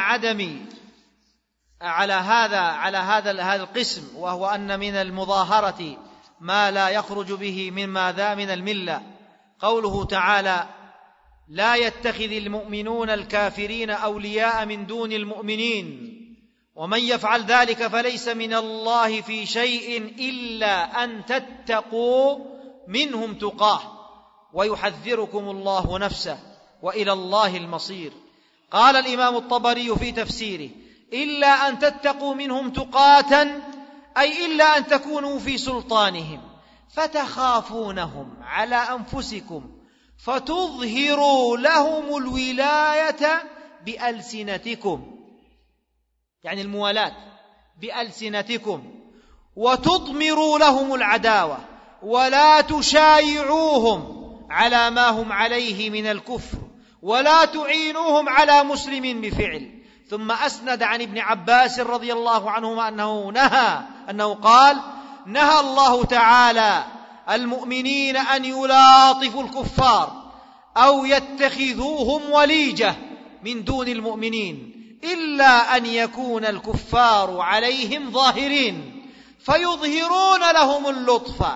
[SPEAKER 3] على هذا القسم، وهو أن من المظاهرة ما لا يخرج به من الملة، قوله تعالى: لا يتخذ المؤمنون الكافرين أولياء من دون المؤمنين ومن يفعل ذلك فليس من الله في شيء إلا أن تتقوا منهم تقاه ويحذركم الله نفسه وإلى الله المصير. قال الإمام الطبري في تفسيره: إلا أن تتقوا منهم تقاة، أي إلا أن تكونوا في سلطانهم فتخافونهم على أنفسكم فتظهروا لهم الولاية بألسنتكم، يعني الموالاة بألسنتكم، وتضمروا لهم العداوة ولا تشايعوهم على ما هم عليه من الكفر ولا تعينوهم على مسلم بفعل. ثم أسند عن ابن عباس رضي الله عنهما أنه قال: نهى الله تعالى المؤمنين أن يلاطفوا الكفار أو يتخذوهم وليجة من دون المؤمنين، إلا أن يكون الكفار عليهم ظاهرين فيظهرون لهم اللطف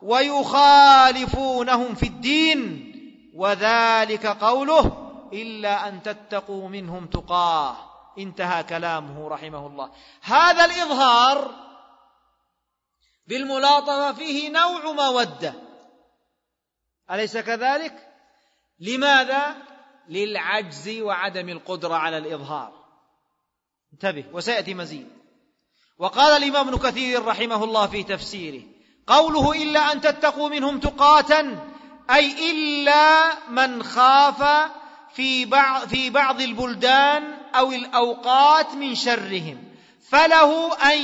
[SPEAKER 3] ويخالفونهم في الدين، وذلك قوله إلا أن تتقوا منهم تقاه. انتهى كلامه رحمه الله. هذا الإظهار بالملاطفة فيه نوع مودة، أليس كذلك؟ لماذا؟ للعجز وعدم القدرة على الإظهار. انتبه وسيأتي مزيد. وقال الإمام ابن كثير رحمه الله في تفسيره قوله إلا أن تتقوا منهم تقاة، أي إلا من خاف في بعض البلدان أو الأوقات من شرهم، فله أن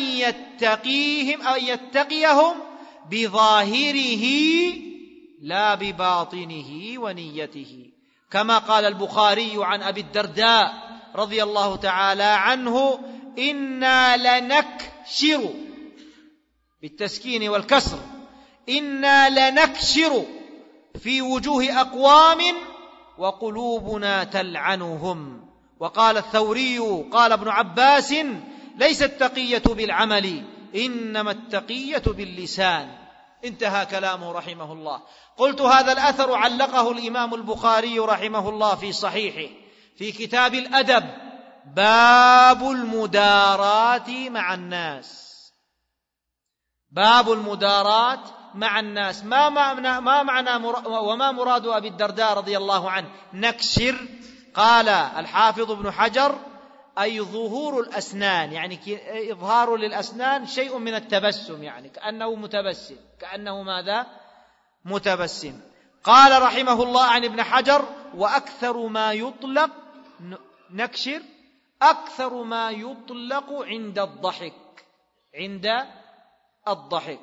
[SPEAKER 3] يتقيهم بظاهره لا بباطنه ونيته، كما قال البخاري عن أبي الدرداء رضي الله تعالى عنه: إنا لنكشر، بالتسكين والكسر، إنا لنكشر في وجوه أقوام وقلوبنا تلعنهم. وقال الثوري قال ابن عباس: ليس التقية بالعمل، إنما التقية باللسان. انتهى كلامه رحمه الله. قلت هذا الأثر علقه الإمام البخاري رحمه الله في صحيحه في كتاب الأدب، باب المدارات مع الناس. باب المدارات مع الناس. ما معنى وما مراد أبي الدرداء رضي الله عنه نكشر؟ قال الحافظ ابن حجر: أي ظهور الأسنان، يعني إظهار للأسنان شيء من التبسم، يعني كأنه متبسم، كأنه ماذا؟ متبسم. قال رحمه الله عن ابن حجر: وأكثر ما يطلق نكشر أكثر ما يطلق عند الضحك، عند الضحك.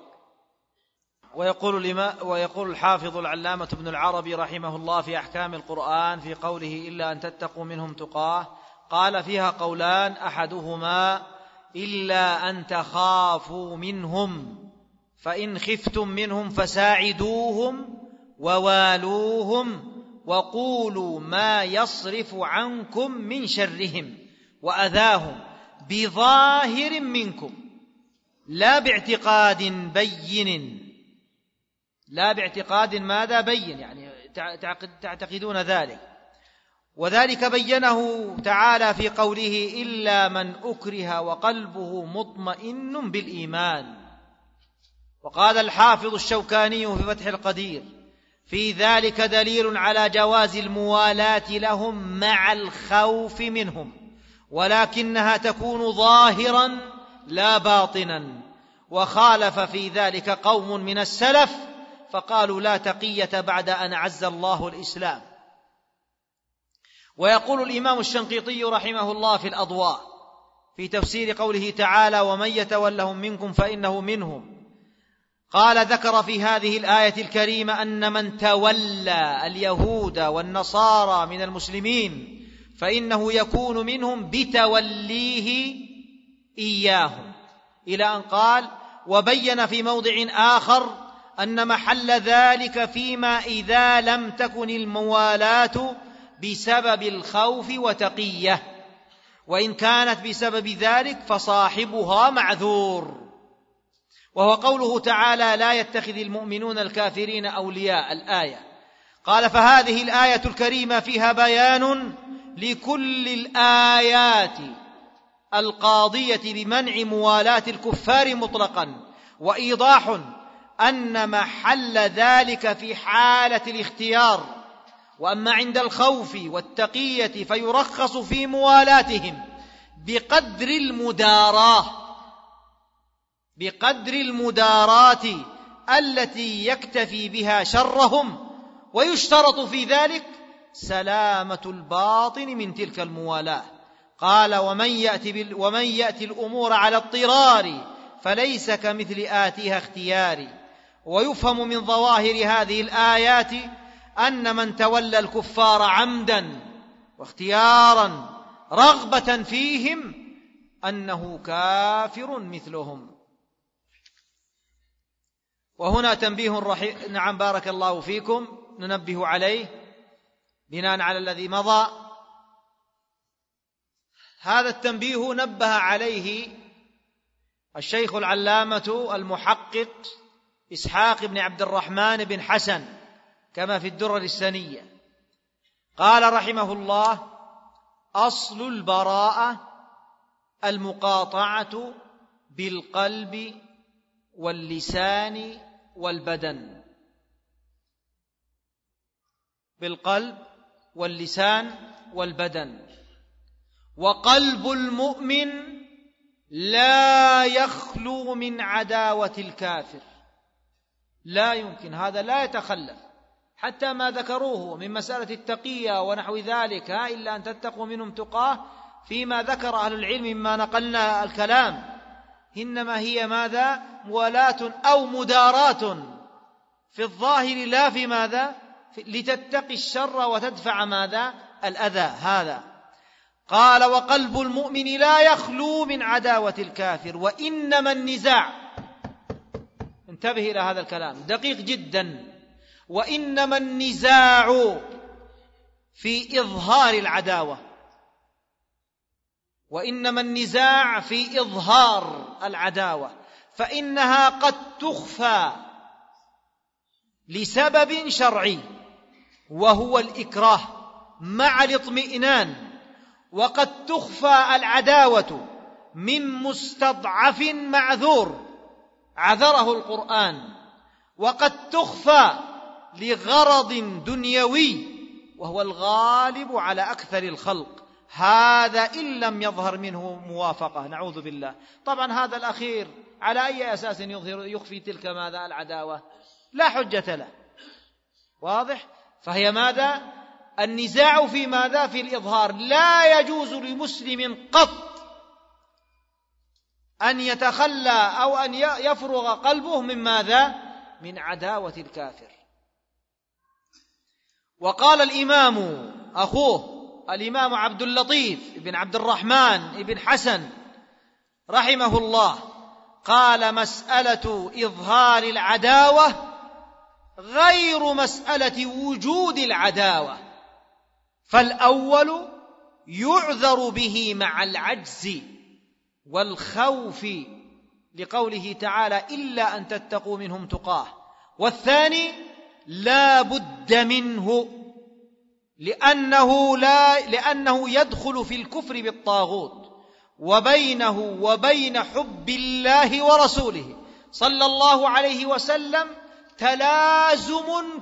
[SPEAKER 3] ويقول الحافظ العلامة ابن العربي رحمه الله في أحكام القرآن في قوله إلا أن تتقوا منهم تقاه، قال فيها قولان: أحدهما إلا أن تخافوا منهم، فإن خفتم منهم فساعدوهم ووالوهم وقولوا ما يصرف عنكم من شرهم وأذاهم بظاهر منكم لا باعتقاد بين. لا باعتقاد ماذا؟ بين، يعني تعتقدون ذلك. وذلك بينه تعالى في قوله: إلا من أكره وقلبه مطمئن بالإيمان. وقال الحافظ الشوكاني في فتح القدير: في ذلك دليل على جواز الموالاة لهم مع الخوف منهم، ولكنها تكون ظاهرا لا باطنا. وخالف في ذلك قوم من السلف فقالوا لا تقية بعد أن أعز الله الإسلام. ويقول الإمام الشنقيطي رحمه الله في الأضواء في تفسير قوله تعالى: ومن يتولهم منكم فإنه منهم، قال: ذكر في هذه الآية الكريمة أن من تولى اليهود والنصارى من المسلمين فإنه يكون منهم بتوليه إياهم، إلى أن قال: وبين في موضع آخر أن محل ذلك فيما إذا لم تكن الموالاة بسبب الخوف وتقية، وإن كانت بسبب ذلك فصاحبها معذور. وهو قوله تعالى: لا يتخذ المؤمنون الكافرين أولياء، الآية. قال: فهذه الآية الكريمة فيها بيان لكل الآيات القاضية بمنع موالاة الكفار مطلقا، وإيضاح أن محل ذلك في حالة الاختيار، وأما عند الخوف والتقية فيرخص في موالاتهم بقدر المداراة التي يكتفي بها شرهم، ويشترط في ذلك سلامة الباطن من تلك الموالاة. قال: ومن يأتي الأمور على اضطرار فليس كمثل آتيها اختياري. ويفهم من ظواهر هذه الآيات أن من تولى الكفار عمدا واختيارا رغبة فيهم أنه كافر مثلهم. وهنا تنبيه نعم بارك الله فيكم ننبه عليه بناء على الذي مضى. هذا التنبيه نبه عليه الشيخ العلامة المحقق إسحاق بن عبد الرحمن بن حسن كما في الدرر السنية، قال رحمه الله: أصل البراءة المقاطعة بالقلب واللسان والبدن. بالقلب واللسان والبدن. وقلب المؤمن لا يخلو من عداوة الكافر، لا يمكن، هذا لا يتخلف، حتى ما ذكروه من مسألة التقية ونحو ذلك، إلا أن تتقوا منهم تقاه، فيما ذكر أهل العلم مما نقلنا الكلام، إنما هي ماذا؟ موالاة أو مداراة في الظاهر، لا في ماذا؟ لتتقي الشر وتدفع ماذا؟ الأذى. هذا قال: وقلب المؤمن لا يخلو من عداوة الكافر، وإنما النزاع، انتبه إلى هذا الكلام دقيق جدا، وإنما النزاع في إظهار العداوة، وإنما النزاع في إظهار العداوة، فإنها قد تخفى لسبب شرعي وهو الإكراه مع الاطمئنان، وقد تخفى العداوة من مستضعف معذور عذره القرآن، وقد تخفى لغرض دنيوي وهو الغالب على أكثر الخلق، هذا إن لم يظهر منه موافقة، نعوذ بالله. طبعا هذا الأخير على أي أساس يخفي تلك ماذا؟ العداوة، لا حجة له، واضح؟ فهي ماذا؟ النزاع في ماذا؟ في الإظهار. لا يجوز لمسلم قط أن يتخلى أو أن يفرغ قلبه من ماذا؟ من عداوة الكافر. وقال الإمام أخوه الإمام عبد اللطيف بن عبد الرحمن بن حسن رحمه الله، قال: مسألة إظهار العداوة غير مسألة وجود العداوة، فالأول يعذر به مع العجز والخوف لقوله تعالى: إلا أن تتقوا منهم تقاه، والثاني لا بد منه لأنه يدخل في الكفر بالطاغوت، وبينه وبين حب الله ورسوله صلى الله عليه وسلم تلازم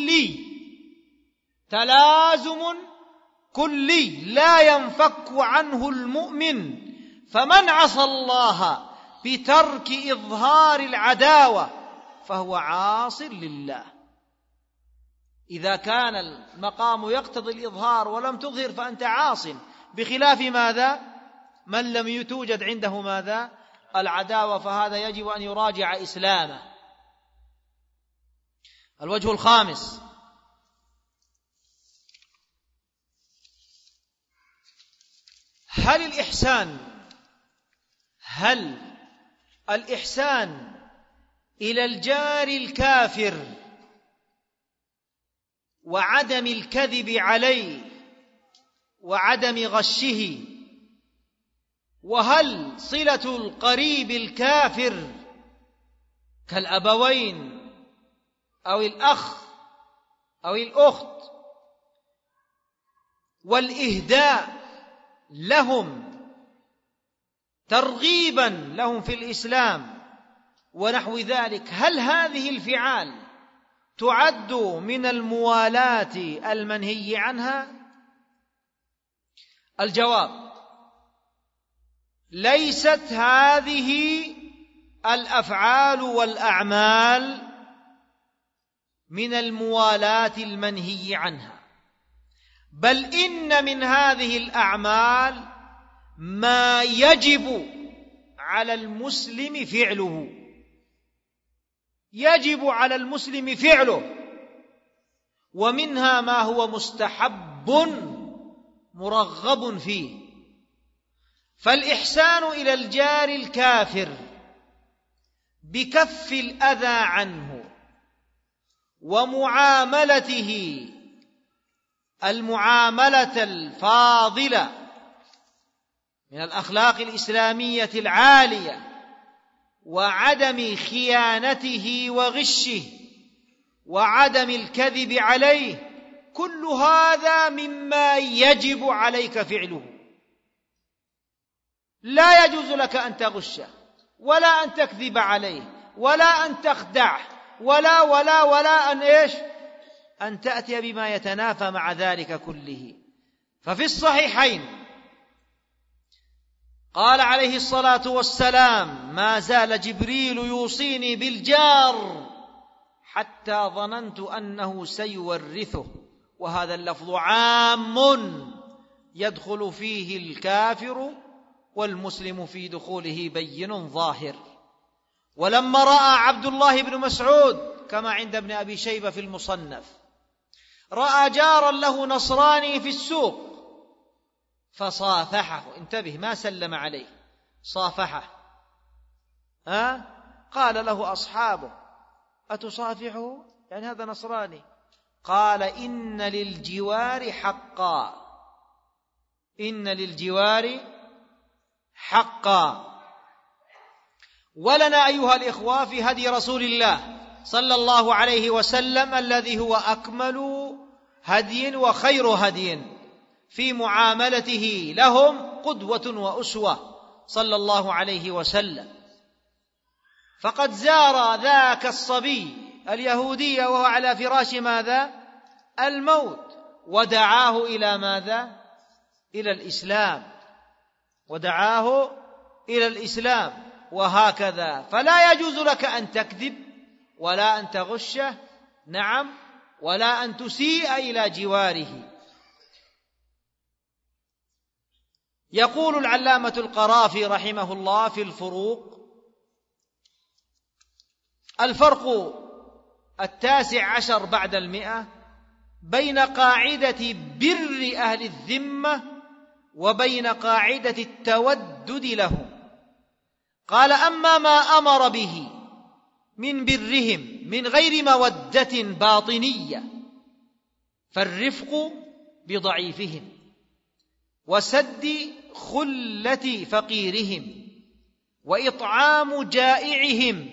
[SPEAKER 3] كلي لا ينفك عنه المؤمن، فمن عصى الله بترك إظهار العداوة فهو عاص لله. إذا كان المقام يقتضي الإظهار ولم تظهر فأنت عاص، بخلاف ماذا؟ من لم توجد عنده ماذا؟ العداوة، فهذا يجب أن يراجع إسلامه. الوجه الخامس: هل الإحسان إلى الجار الكافر وعدم الكذب عليه وعدم غشه، وهل صلة القريب الكافر كالأبوين أو الأخ أو الأخت والإهداء لهم ترغيبا لهم في الإسلام ونحو ذلك، هل هذه الفعال تعد من الموالاة المنهي عنها؟ الجواب: ليست هذه الأفعال والأعمال من الموالاة المنهي عنها، بل إن من هذه الأعمال ما يجب على المسلم فعله، يجب على المسلم فعله، ومنها ما هو مستحب مرغب فيه. فالإحسان إلى الجار الكافر بكف الأذى عنه ومعاملته المعاملة الفاضلة من الأخلاق الإسلامية العالية وعدم خيانته وغشه وعدم الكذب عليه، كل هذا مما يجب عليك فعله. لا يجوز لك أن تغشه ولا أن تكذب عليه ولا أن تخدعه ولا أن أن تأتي بما يتنافى مع ذلك كله. ففي الصحيحين قال عليه الصلاة والسلام: ما زال جبريل يوصيني بالجار حتى ظننت أنه سيورثه. وهذا اللفظ عام يدخل فيه الكافر والمسلم في دخوله بين ظاهر. ولما رأى عبد الله بن مسعود كما عند ابن أبي شيبة في المصنف، رأى جارا له نصراني في السوق فصافحه، انتبه، ما سلم عليه، صافحه. قال له أصحابه: أتصافحه؟ يعني هذا نصراني. قال: إن للجوار حقا، إن للجوار حقا. ولنا أيها الإخوة في هدي رسول الله صلى الله عليه وسلم الذي هو أكمل هدي وخير هدي في معاملته لهم قدوة وأسوة صلى الله عليه وسلم. فقد زار ذاك الصبي اليهودي وهو على فراش ماذا؟ الموت، ودعاه إلى ماذا؟ إلى الإسلام، ودعاه إلى الإسلام. وهكذا فلا يجوز لك أن تكذب ولا أن تغشه، نعم، ولا أن تسيء إلى جواره. يقول العلامة القرافي رحمه الله في الفروق: الفرق 19 بعد 100 بين قاعدة بر أهل الذمة وبين قاعدة التودد لهم. قال: أما ما أمر به من برهم من غير مودة باطنية فالرفق بضعيفهم وسد خلة فقيرهم وإطعام جائعهم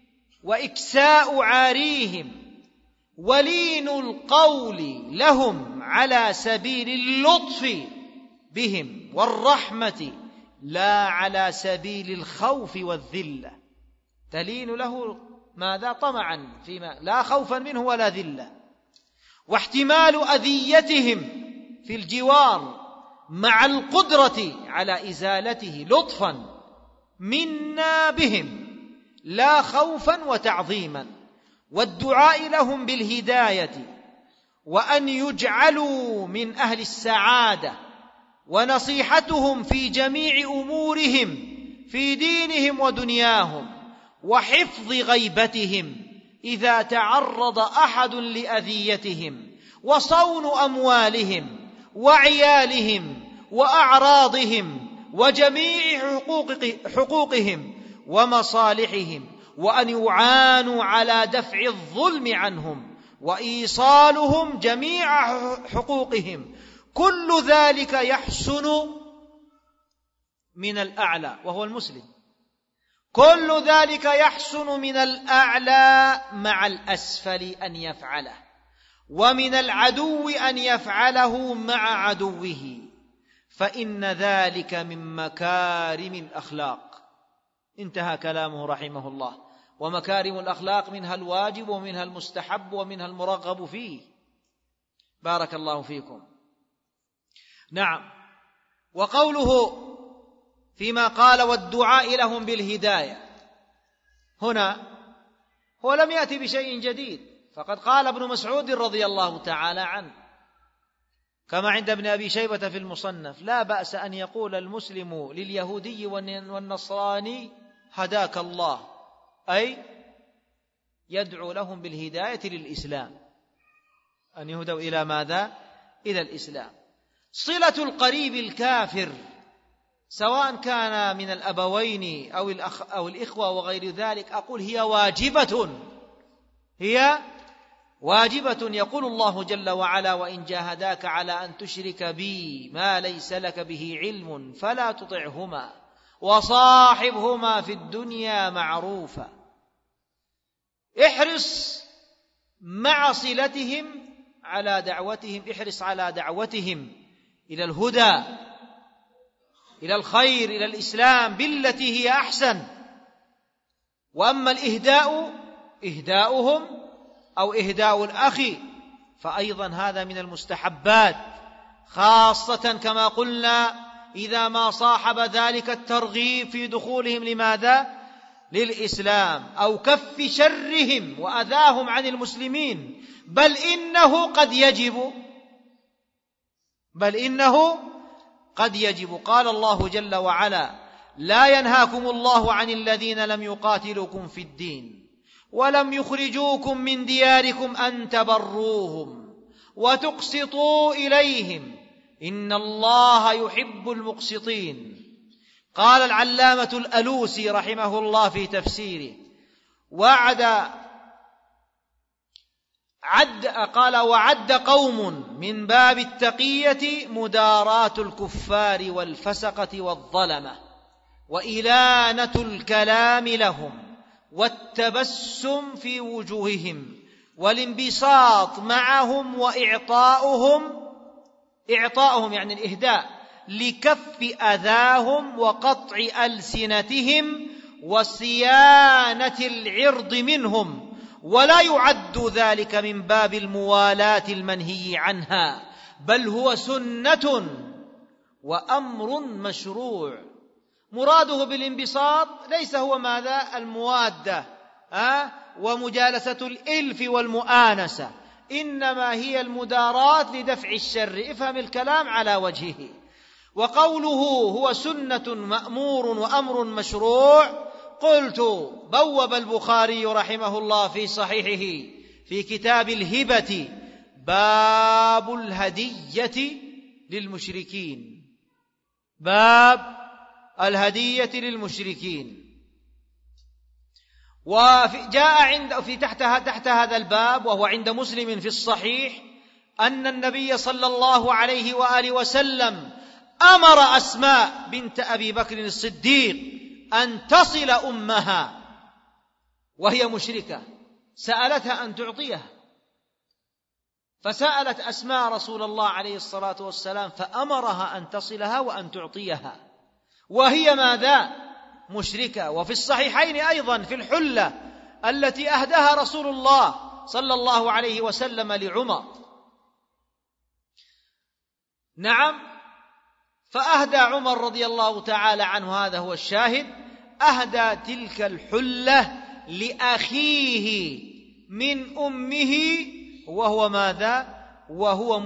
[SPEAKER 3] وإكساء عاريهم ولين القول لهم على سبيل اللطف بهم والرحمة لا على سبيل الخوف والذلة. تلين له ماذا؟ طمعا فيما لا خوفا منه ولا ذلة. واحتمال أذيتهم في الجوار مع القدرة على إزالته لطفا منا بهم لا خوفا وتعظيما. والدعاء لهم بالهداية وأن يجعلوا من أهل السعادة ونصيحتهم في جميع أمورهم في دينهم ودنياهم وحفظ غيبتهم إذا تعرض أحد لأذيتهم وصون أموالهم وعيالهم وأعراضهم وجميع حقوقهم ومصالحهم، وأن يعانوا على دفع الظلم عنهم وإيصالهم جميع حقوقهم. كل ذلك يحسن من الأعلى وهو المسلم، كل ذلك يحسن من الأعلى مع الأسفل أن يفعله، ومن العدو أن يفعله مع عدوه، فإن ذلك من مكارم الأخلاق. انتهى كلامه رحمه الله. ومكارم الأخلاق منها الواجب ومنها المستحب ومنها المرغب فيه. بارك الله فيكم. نعم. وقوله فيما قال: والدعاء لهم بالهداية، هنا هو لم يأتي بشيء جديد، فقد قال ابن مسعود رضي الله تعالى عنه كما عند ابن أبي شيبة في المصنف: لا بأس أن يقول المسلم لليهودي والنصراني هداك الله، أي يدعو لهم بالهداية للإسلام، أن يهدوا إلى ماذا؟ إلى الإسلام. صلة القريب الكافر سواء كان من الأبوين أو الإخوة وغير ذلك، أقول هي واجبة. يقول الله جل وعلا: وإن جاهداك على أن تشرك بي ما ليس لك به علم فلا تطعهما وصاحبهما في الدنيا معروفا. احرص مع صلتهم على دعوتهم، احرص على دعوتهم إلى الهدى، إلى الخير، إلى الإسلام بالتي هي أحسن. وأما الإهداء إهداؤهم أو إهداء الأخ فأيضا هذا من المستحبات، خاصة كما قلنا إذا ما صاحب ذلك الترغيب في دخولهم لماذا؟ للإسلام أو كف شرهم وأذاهم عن المسلمين. بل إنه قد يجب. قال الله جل وعلا: لا ينهاكم الله عن الذين لم يقاتلوكم في الدين ولم يخرجوكم من دياركم أن تبروهم وتقسطوا إليهم إن الله يحب المقسطين. قال العلامة الألوسي رحمه الله في تفسيره: وعد قوم من باب التقية مداراة الكفار والفسقة والظلمة وإلانة الكلام لهم والتبسم في وجوههم والانبساط معهم وإعطاؤهم يعني الإهداء لكف أذاهم وقطع ألسنتهم وصيانة العرض منهم، ولا يعد ذلك من باب الموالاة المنهي عنها، بل هو سنة وأمر مشروع. مراده بالانبساط ليس هو ماذا؟ الموادة ومجالسة الإلف والمؤانسة، إنما هي المداراة لدفع الشر. افهم الكلام على وجهه. وقوله هو سنة مأمور وأمر مشروع، قلت بوب البخاري رحمه الله في صحيحه في كتاب الهبة باب الهدية للمشركين، باب الهدية للمشركين. وجاء تحت هذا الباب وهو عند مسلم في الصحيح أن النبي صلى الله عليه وآله وسلم أمر أسماء بنت أبي بكر الصديق أن تصل أمها وهي مشركة، سألتها أن تعطيها، فسألت أسماء رسول الله عليه الصلاة والسلام فأمرها أن تصلها وأن تعطيها وهي ماذا؟ مشركة. وفي الصحيحين أيضا في الحلة التي أهداها رسول الله صلى الله عليه وسلم لعمر، نعم، فأهدى عمر رضي الله تعالى عنه، هذا هو الشاهد، أهدى تلك الحلة لأخيه من أمه وهو ماذا؟ وهو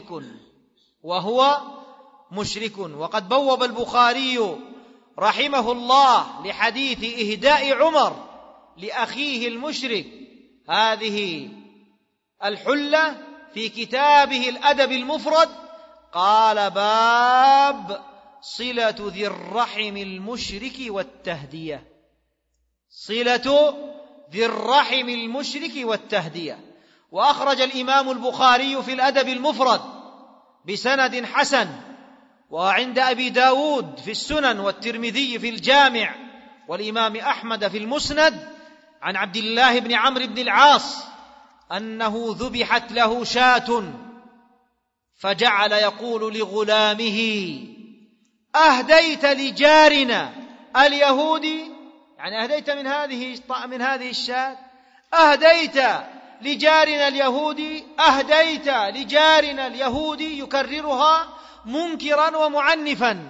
[SPEAKER 3] مشرك. وقد بوب البخاري رحمه الله لحديث إهداء عمر لأخيه المشرك هذه الحلة في كتابه الأدب المفرد، قال: باب صلة ذي الرحم المشرك والتهدية. صلة ذي الرحم المشرك والتهدية. وأخرج الإمام البخاري في الأدب المفرد بسند حسن، وعند أبي داود في السنن، والترمذي في الجامع، والإمام أحمد في المسند، عن عبد الله بن عمرو بن العاص أنه ذبحت له شاة فجعل يقول لغلامه: أهديت لجارنا اليهودي، يعني أهديت من هذه الشاة، أهديت لجارنا اليهودي، أهديت لجارنا اليهودي، يكررها منكرا ومعنفا.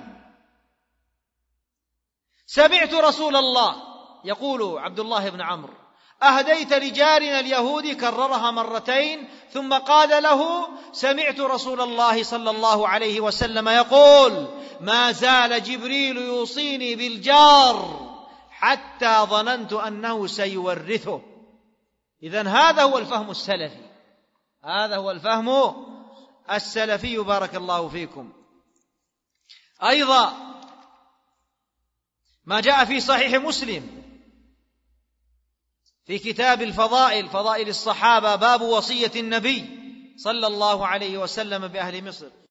[SPEAKER 3] سمعت رسول الله، يقول عبد الله بن عمرو: أهديت لجارنا اليهودي، كررها مرتين، ظن قال له: سمعت رسول الله صلى الله عليه وسلم يقول: ما زال جبريل يوصيني بالجار حتى ظننت أنه سيورثه. إذن هذا هو الفهم السلفي، هذا هو الفهم السلفي، بارك الله فيكم. أيضا ما جاء في صحيح مسلم في كتاب الفضائل، فضائل الصحابة، باب وصية النبي صلى الله عليه وسلم بأهل مصر.